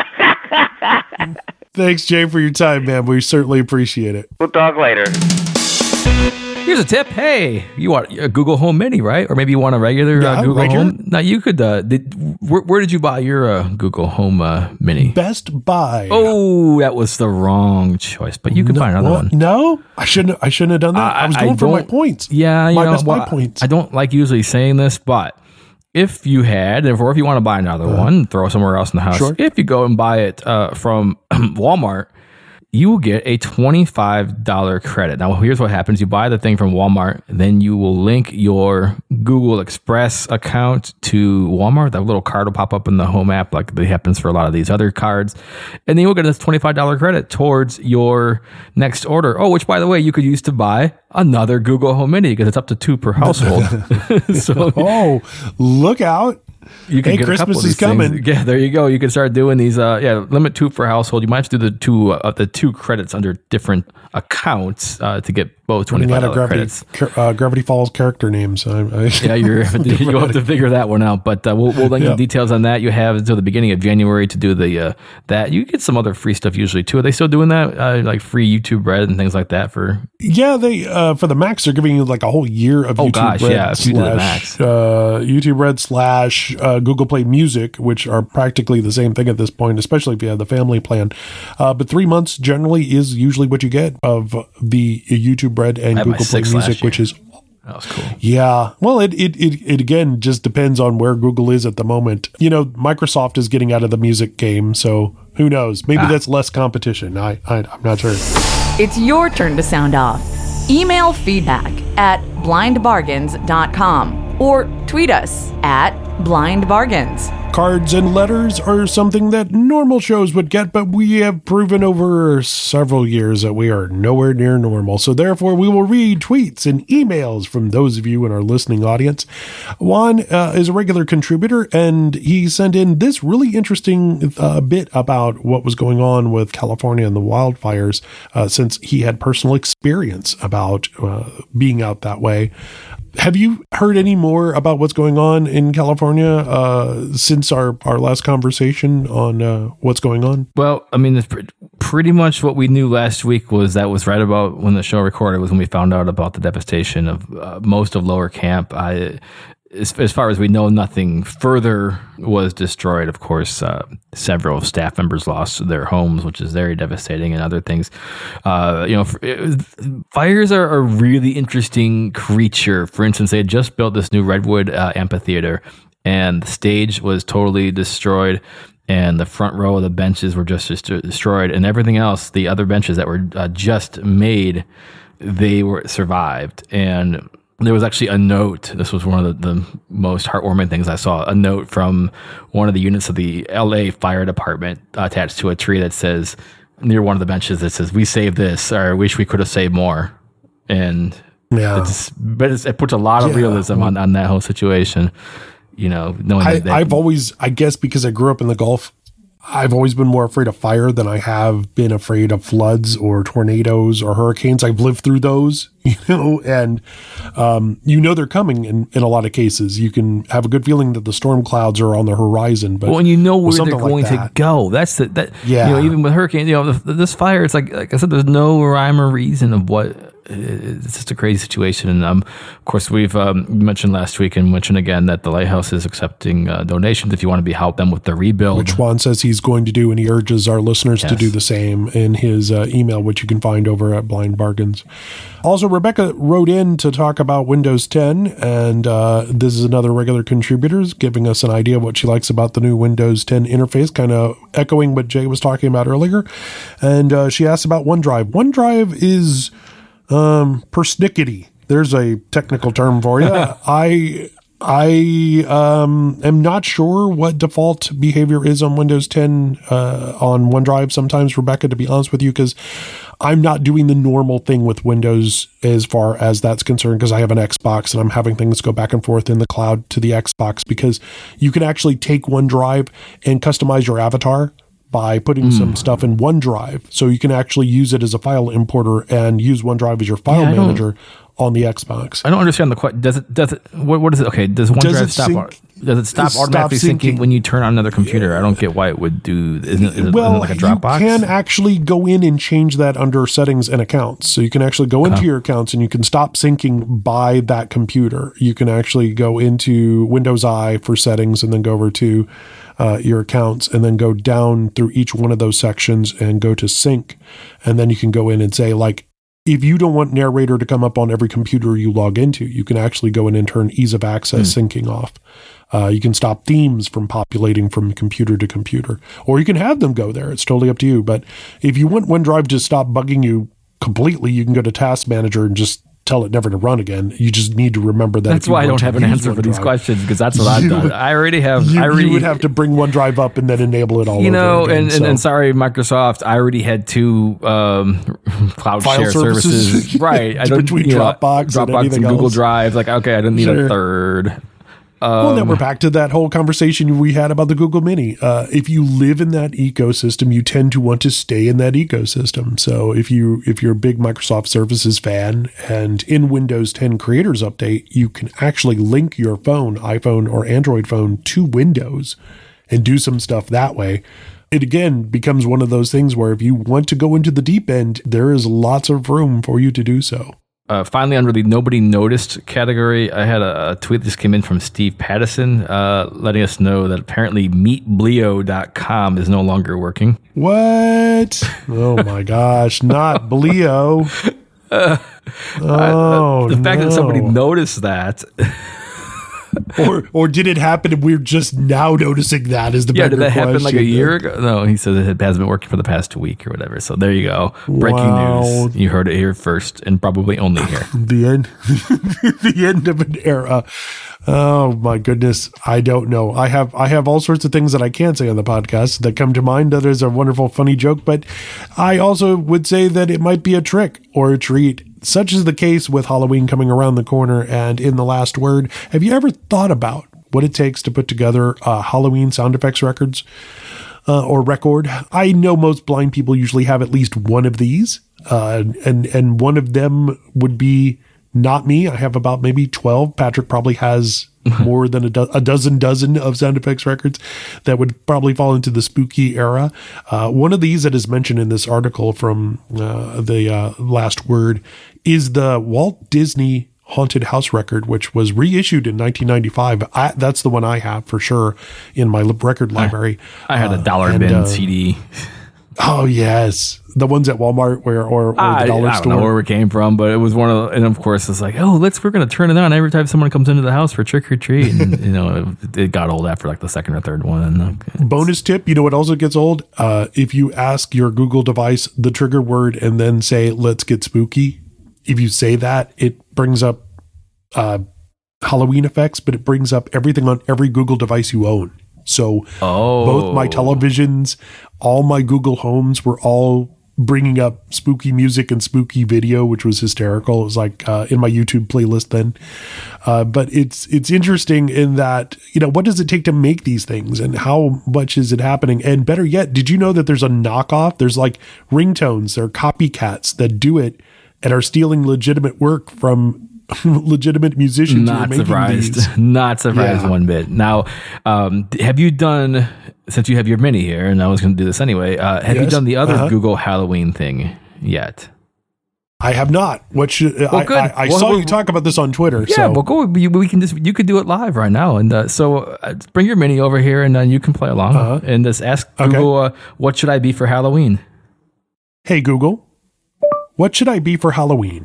B: Thanks, Jay, for your time, man. We certainly appreciate it.
G: We'll talk later.
A: Here's a tip. Hey, you want a Google Home Mini, right? Or maybe you want a regular
B: yeah,
A: uh, Google
B: right
A: Home.
B: Here.
A: Now, you could, uh, did, where, where did you buy your uh, Google Home uh, Mini?
B: Best Buy.
A: Oh, that was the wrong choice, but you could
B: no,
A: find another
B: what?
A: one.
B: No, I shouldn't I shouldn't have done that. I, I was going I for my points.
A: Yeah, you
B: my
A: know,
B: Best
A: well,
B: Buy points.
A: I don't like usually saying this, but if you had, or if you want to buy another uh, one, throw somewhere else in the house.
B: Sure.
A: If you go and buy it uh, from Walmart, you will get a twenty-five dollars credit. Now, here's what happens. You buy the thing from Walmart, then you will link your Google Express account to Walmart. That little card will pop up in the Home app like it happens for a lot of these other cards. And then you'll get this twenty-five dollars credit towards your next order. Oh, which, by the way, you could use to buy another Google Home Mini because it's up to two per household. So,
B: oh, look out.
A: You can
B: hey,
A: get
B: Christmas
A: a couple of
B: is
A: these
B: coming.
A: Things. Yeah, there you go. You can start doing these. Uh, yeah, limit two for household. You might have to do the two uh, the two credits under different accounts uh, to get both
B: Running
A: twenty-five
B: out of
A: dollars
B: Gravity,
A: credits.
B: uh, Gravity Falls character names. I, I,
A: Yeah, you're, you'll have to figure that one out. But uh, we'll, we'll link
B: Yeah.
A: the details on that. You have until the beginning of January to do the uh, that. You get some other free stuff usually too. Are they still doing that? Uh, like free YouTube Red and things like that for.
B: Yeah, they uh, for the Max they're giving you like a whole year of
A: Oh,
B: YouTube
A: gosh,
B: Red
A: yeah, if you do the
B: slash
A: Max.
B: uh, YouTube Red slash uh, Google Play Music, which are practically the same thing at this point, especially if you have the family plan. Uh, but three months generally is usually what you get of the YouTube Red and
A: I had my
B: Google Play
A: six last
B: Music, which
A: year.
B: is
A: That was cool.
B: yeah. Well, it, it it it again just depends on where Google is at the moment. You know, Microsoft is getting out of the music game, so who knows? Maybe
A: Ah.
B: that's less competition. I, I I'm not sure.
D: It's your turn to sound off. Email feedback at blind bargains dot com or tweet us at blind bargains.
B: Cards and letters are something that normal shows would get, but we have proven over several years that we are nowhere near normal. So therefore, we will read tweets and emails from those of you in our listening audience. Juan uh, is a regular contributor, and he sent in this really interesting uh, bit about what was going on with California and the wildfires, uh, since he had personal experience about uh, being out that way. Have you heard any more about what's going on in California uh, since our, our last conversation on uh, what's going on?
A: Well, I mean, it's pre- pretty much what we knew last week was that was right about when the show recorded was when we found out about the devastation of uh, most of Lower Camp. I, as, as far as we know, nothing further was destroyed. Of course, uh, several staff members lost their homes, which is very devastating, and other things. Uh, you know, for, it, fires are a really interesting creature. For instance, they had just built this new Redwood uh, amphitheater, and the stage was totally destroyed. And the front row of the benches were just dest- destroyed, and everything else, the other benches that were uh, just made, they were survived. And there was actually a note. This was one of the, the most heartwarming things I saw. A note from one of the units of the L A Fire Department attached to a tree that says, near one of the benches, that says, "We saved this," or "I wish we could have saved more." And
B: Yeah.
A: it's, but it's, it puts a lot of
B: Yeah.
A: realism on, on that whole situation. You know, knowing
B: I,
A: that, that
B: I've always, I guess because I grew up in the Gulf, I've always been more afraid of fire than I have been afraid of floods or tornadoes or hurricanes. I've lived through those, you know, and um, you know they're coming in, in a lot of cases. You can have a good feeling that the storm clouds are on the horizon. But
A: well, and you know where
B: with
A: they're
B: something like
A: going to
B: that-
A: go. That's the that.
B: Yeah.
A: You know, even with hurricanes, you know, the, this fire. It's like like I said, there's no rhyme or reason of what. It's just a crazy situation. And um, of course, we've um, mentioned last week and mentioned again that the Lighthouse is accepting uh, donations if you want to be help them with the rebuild.
B: which Juan says he's going to do, and he urges our listeners to
A: Yes.
B: do the same in his uh, email, which you can find over at Blind Bargains. Also, Rebecca wrote in to talk about Windows ten, and uh, this is another regular contributor giving us an idea of what she likes about the new Windows ten interface, kind of echoing what Jay was talking about earlier. And uh, she asked about OneDrive. OneDrive is um, persnickety. There's a technical term for you. I I um, am not sure what default behavior is on Windows ten uh, on OneDrive sometimes, Rebecca, to be honest with you, because I'm not doing the normal thing with Windows as far as that's concerned, because I have an Xbox and I'm having things go back and forth in the cloud to the Xbox, because you can actually take OneDrive and customize your avatar by putting
A: Mm.
B: some stuff in OneDrive. So you can actually use it as a file importer and use OneDrive as your file
A: Yeah, I don't-
B: manager on the Xbox.
A: I don't understand the question. Does it? Does it? What? What is it? Okay. Does OneDrive
B: it
A: stop?
B: sync-
A: au- does it stop
B: stop
A: automatically syncing
B: syncing.
A: when you turn on another computer? I don't get why it would do. Isn't it, isn't
B: Well,
A: it like a Dropbox?
B: you can actually go in and change that under settings and accounts. So you can actually go into your accounts and you can stop syncing by that computer. You can actually go into Windows I for settings and then go over to uh, your accounts and then go down through each one of those sections and go to sync. And then you can go in and say, like, if you don't want narrator to come up on every computer you log into, you can actually go in and turn ease of access syncing off. Uh, you can stop themes from populating from computer to computer, or you can have them go there. It's totally up to you. But if you want OneDrive to stop bugging you completely, you can go to Task Manager and just tell it never to run again. You just need to remember that.
A: That's
B: if you
A: why I
B: want
A: don't
B: to
A: have an
B: use
A: answer for these
B: OneDrive,
A: questions, because that's what I've
B: You
A: done.
B: would-
A: I already have.
B: You,
A: I already
B: you would have to bring OneDrive up and then enable it all
A: You
B: over
A: know,
B: again.
A: and, and,
B: So-
A: and sorry, Microsoft, I already had two um, cloud
B: File
A: share services.
B: services.
A: right. I don't,
B: Between
A: you know,
B: Dropbox and
A: Dropbox
B: anything
A: and Google
B: else.
A: Drive. Like, okay, I don't need
B: Sure.
A: a third.
B: well, then we're back to that whole conversation we had about the Google Mini. Uh, if you live in that ecosystem, you tend to want to stay in that ecosystem. So if you if you're a big Microsoft Services fan, and in Windows ten Creators Update, you can actually link your phone, iPhone or Android phone, to Windows and do some stuff that way. It again becomes one of those things where if you want to go into the deep end, there is lots of room for you to do so.
A: Uh, finally, under the nobody noticed category, I had a, a tweet that just came in from Steve Pattison, uh, letting us know that apparently meet bleo dot com is no longer working.
B: What? Oh my gosh, not Bleo. Uh, oh,
A: uh, the fact
B: no.
A: that somebody noticed that.
B: or or did it happen and we're just now noticing that is the
A: yeah,
B: bigger
A: did that
B: question.
A: happen like a year ago? No, he said it hasn't been working for the past week or whatever. So there you go. Breaking
B: Wow.
A: news. You heard it here first and probably only here.
B: The end, the end of an era. Oh my goodness. I don't know. I have, I have all sorts of things that I can't say on the podcast that come to mind. That is a wonderful, funny joke, but I also would say that it might be a trick or a treat. Such is the case with Halloween coming around the corner. And in the last word, have you ever thought about what it takes to put together uh, Halloween sound effects records uh, or record? I know most blind people usually have at least one of these, uh, and and one of them would be not me. I have about maybe twelve. Patrick probably has more than a, do- a dozen dozen of sound effects records that would probably fall into the spooky era. Uh, one of these that is mentioned in this article from uh, the uh, last word is the Walt Disney Haunted House record, which was reissued in nineteen ninety-five. I, that's the one I have for sure in my record library.
A: I had a dollar
B: uh,
A: bin
B: and, uh,
A: C D.
B: Oh yes, the ones at Walmart where or, or
A: I,
B: the dollar
A: I don't
B: store.
A: know where it came from, but it was one of the, and of course it's like, oh, let's, we're going to turn it on every time someone comes into the house for trick or treat. And, you know, it, it got old after like the second or third one. Okay.
B: Bonus tip, you know what also gets old? Uh, if you ask your Google device the trigger word and then say, let's get spooky, if you say that, it brings up uh, Halloween effects, but it brings up everything on every Google device you own. So
A: oh.
B: both my televisions, all my Google Homes were all bringing up spooky music and spooky video, which was hysterical. It was like uh, in my YouTube playlist then. Uh, but it's it's interesting in that, you know, what does it take to make these things and how much is it happening? And better yet, did you know that there's a knockoff? There's like ringtones, there are copycats that do it and are stealing legitimate work from legitimate musicians.
A: Not
B: who are
A: surprised.
B: these.
A: Not surprised
B: Yeah.
A: one bit. Now, um, have you done, since you have your mini here, and I was going to do this anyway, uh, have you
B: Yes.
A: done the other
B: Uh-huh.
A: Google Halloween thing yet?
B: I have not. What should I,
A: good.
B: I, I
A: Well,
B: saw
A: well,
B: you talk about this on Twitter.
A: Yeah,
B: so.
A: well, go. We, we can just you could do it live right now, and uh, so uh, bring your mini over here, and uh, you can play along
B: Uh-huh.
A: and just ask
B: Okay.
A: Google, uh, what should I be for Halloween?
B: Hey Google, what should I be for Halloween?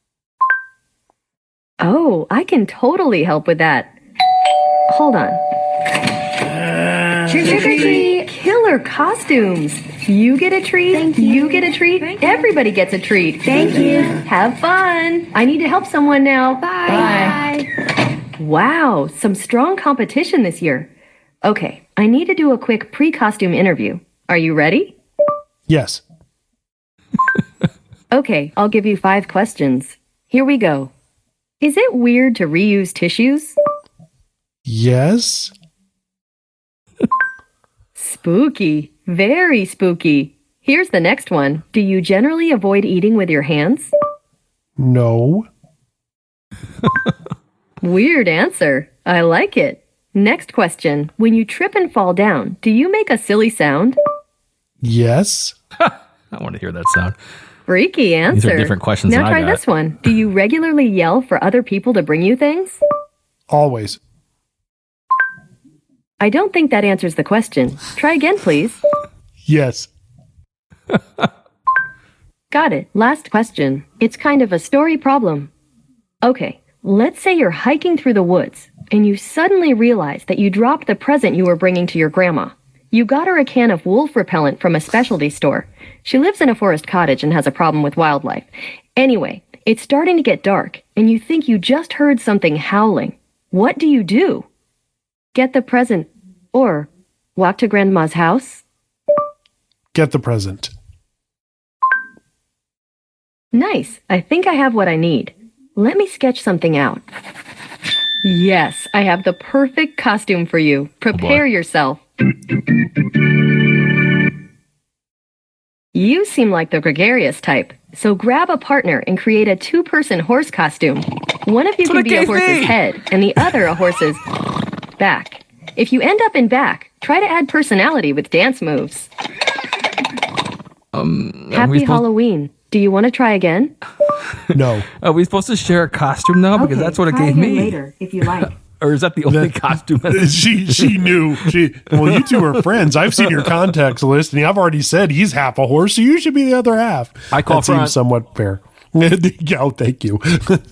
F: Oh, I can totally help with that. Hold on. Trick or treat! Killer costumes. You get a treat.
H: Thank you.
F: You get a treat.
H: Thank you.
F: Everybody gets a treat.
H: Thank you.
F: Have fun. I need to help someone now.
H: Bye.
F: Wow, some strong competition this year. Okay, I need to do a quick pre-costume interview. Are you ready?
B: Yes.
F: Okay, I'll give you five questions. Here we go. Is it weird to reuse tissues?
B: Yes.
F: Spooky. Very spooky. Here's the next one. Do you generally avoid eating with your hands?
B: No.
F: Weird answer. I like it. Next question. When you trip and fall down, do you make a silly sound?
B: Yes.
A: I want to hear that sound.
F: Freaky answer.
A: These are different questions
F: Now
A: than I
F: try
A: got.
F: this one. Do you regularly yell for other people to bring you things?
B: Always.
F: I don't think that answers the question. Try again, please.
B: Yes.
F: Got it. Last question. It's kind of a story problem. Okay, let's say you're hiking through the woods and you suddenly realize that you dropped the present you were bringing to your grandma. You got her a can of wolf repellent from a specialty store. She lives in a forest cottage and has a problem with wildlife. Anyway, it's starting to get dark and you think you just heard something howling. What do you do? Get the present or walk to grandma's house?
B: Get the present.
F: Nice. I think I have what I need. Let me sketch something out. Yes, I have the perfect costume for you. Prepare yourself. You seem like the gregarious type, so grab a partner and create a two-person horse costume. One of you can be a horse's head, and the other a horse's back. If you end up in back, try to add personality with dance moves.
A: Um,
F: Happy
A: supposed-
F: Halloween. Do you want to try again?
B: No.
A: Are we supposed to share a costume now? Because that's what it
F: try
A: gave
F: again
A: me.
F: later, if you like.
A: Or is that the only costume?
B: she she knew. She well, you two are friends. I've seen your contacts list, and I've already said he's half a horse, so you should be the other half.
A: I call
B: that seems
A: front.
B: somewhat fair. Oh, thank you.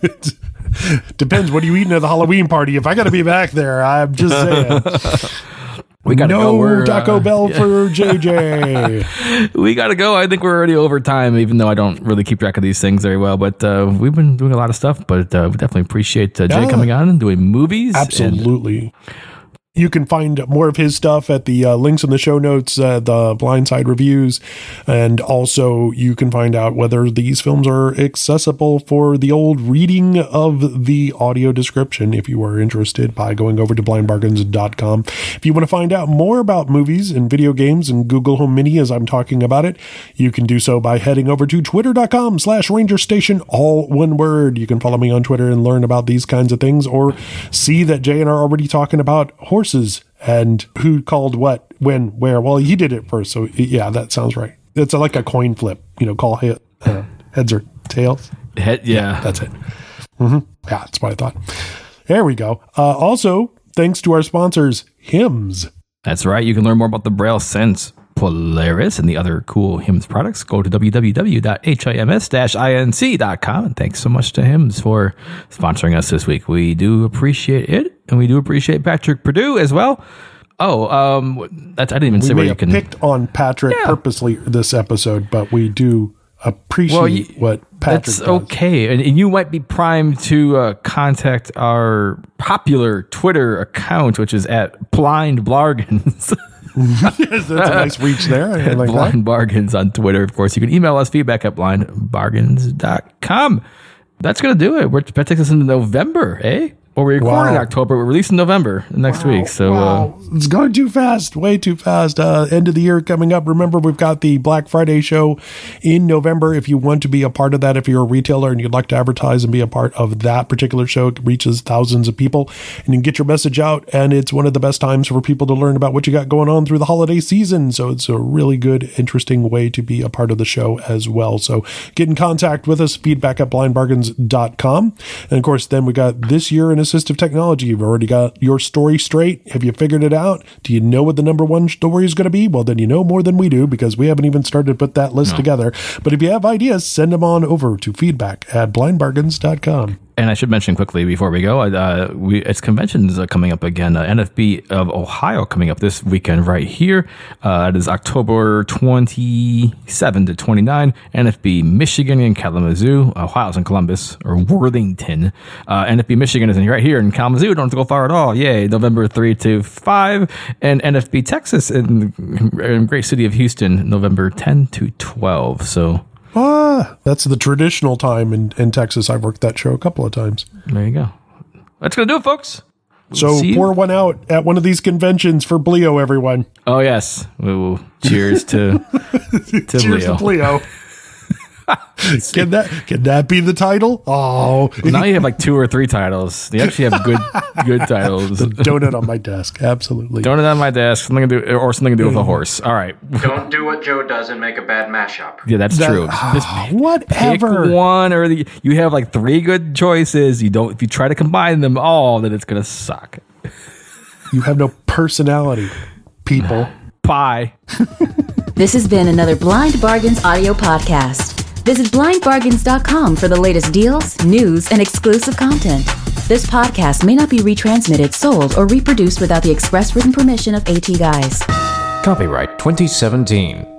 B: Depends. What are you eating at the Halloween party? If I got to be back there, I'm just saying.
A: We gotta
B: no
A: go. We're,
B: Taco
A: uh,
B: Bell for J J.
A: We gotta go. I think we're already over time, even though I don't really keep track of these things very well. But uh, we've been doing a lot of stuff. But uh, we definitely appreciate uh, Jay
B: Yeah.
A: coming on and doing movies.
B: Absolutely. You can find more of his stuff at the uh, links in the show notes, uh, the Blindside reviews, and also you can find out whether these films are accessible for the old reading of the audio description if you are interested by going over to blind bargains dot com. If you want to find out more about movies and video games and Google Home Mini as I'm talking about it, you can do so by heading over to twitter.com slash ranger station, all one word. You can follow me on Twitter and learn about these kinds of things, or see that Jay and I are already talking about horses and who called what, when, where. Well, he did it first, so yeah, that sounds right. It's like a coin flip, you know, call he- uh, heads or tails.
A: Head, yeah.
B: That's it. Mm-hmm. Yeah, that's what I thought. There we go. Uh, also, thanks to our sponsors, Hims.
A: That's right. You can learn more about the Braille Sense Polaris and the other cool Hims products. Go to w w w dot hims dash inc dot com. And thanks so much to Hims for sponsoring us this week. We do appreciate it. And we do appreciate Patrick Purdue as well. Oh, um, that's, I didn't even
B: We
A: say
B: may
A: where you
B: have
A: can.
B: picked on Patrick
A: Yeah.
B: purposely this episode, but we do appreciate
A: Well, you-
B: what Patrick
A: That's
B: does.
A: okay. And, and you might be primed to uh, contact our popular Twitter account, which is at Blind Bargains.
B: Yes, that's a nice reach there. I like
A: Blind
B: that.
A: Bargains on Twitter. Of course, you can email us feedback at blind bargains dot com. That's going to do it. We're, that takes us into November, eh? Well, we recorded in
B: Wow.
A: October. We're releasing November next week. So,
B: Wow.
A: uh,
B: It's going too fast, way too fast. Uh, end of the year coming up. Remember, we've got the Black Friday show in November. If you want to be a part of that, if you're a retailer and you'd like to advertise and be a part of that particular show, it reaches thousands of people and you can get your message out. And it's one of the best times for people to learn about what you got going on through the holiday season. So it's a really good, interesting way to be a part of the show as well. So get in contact with us, feedback at blind bargains dot com. And of course, then we got This Year in Assistive Technology. You've already got your story straight. Have you figured it out? Do you know what the number one story is going to be? Well, then you know more than we do because we haven't even started to put that list together. But if you have ideas, send them on over to feedback at blind bargains dot com.
A: and I should mention quickly before we go, uh, we it's conventions uh, coming up again. Uh, N F B of Ohio coming up this weekend right here. Uh, it is October twenty-seventh to twenty-ninth. N F B Michigan in Kalamazoo. Ohio's in Columbus or Worthington. Uh, N F B Michigan is in right here in Kalamazoo. Don't have to go far at all. Yay! November three to five, and N F B Texas in, in great city of Houston, November tenth to twelve. So.
B: Ah, that's the traditional time in, in Texas. I've worked that show a couple of times.
A: There you go. That's going to do it, folks.
B: So
A: See you.
B: pour one out at one of these conventions for Bleo, everyone.
A: Oh, yes. Ooh, cheers to, to
B: Cheers
A: Leo.
B: to Bleo. Can that can that be the title? Oh,
A: Well, now you have like two or three titles. You actually have good good titles.
B: donut on my desk. Absolutely.
A: Donut on my desk, something to do, or something to do with a horse. All right.
E: Don't do what Joe does and make a bad mashup.
A: Yeah, that's
B: That-
A: true. Just pick
B: Whatever.
A: one or the. You have like three good choices. You don't. If you try to combine them all, then it's gonna suck.
B: You have no personality, people.
A: Bye.
H: This has been another Blind Bargains audio podcast. Visit blind bargains dot com for the latest deals, news, and exclusive content. This podcast may not be retransmitted, sold, or reproduced without the express written permission of AT Guys.
C: Copyright twenty seventeen.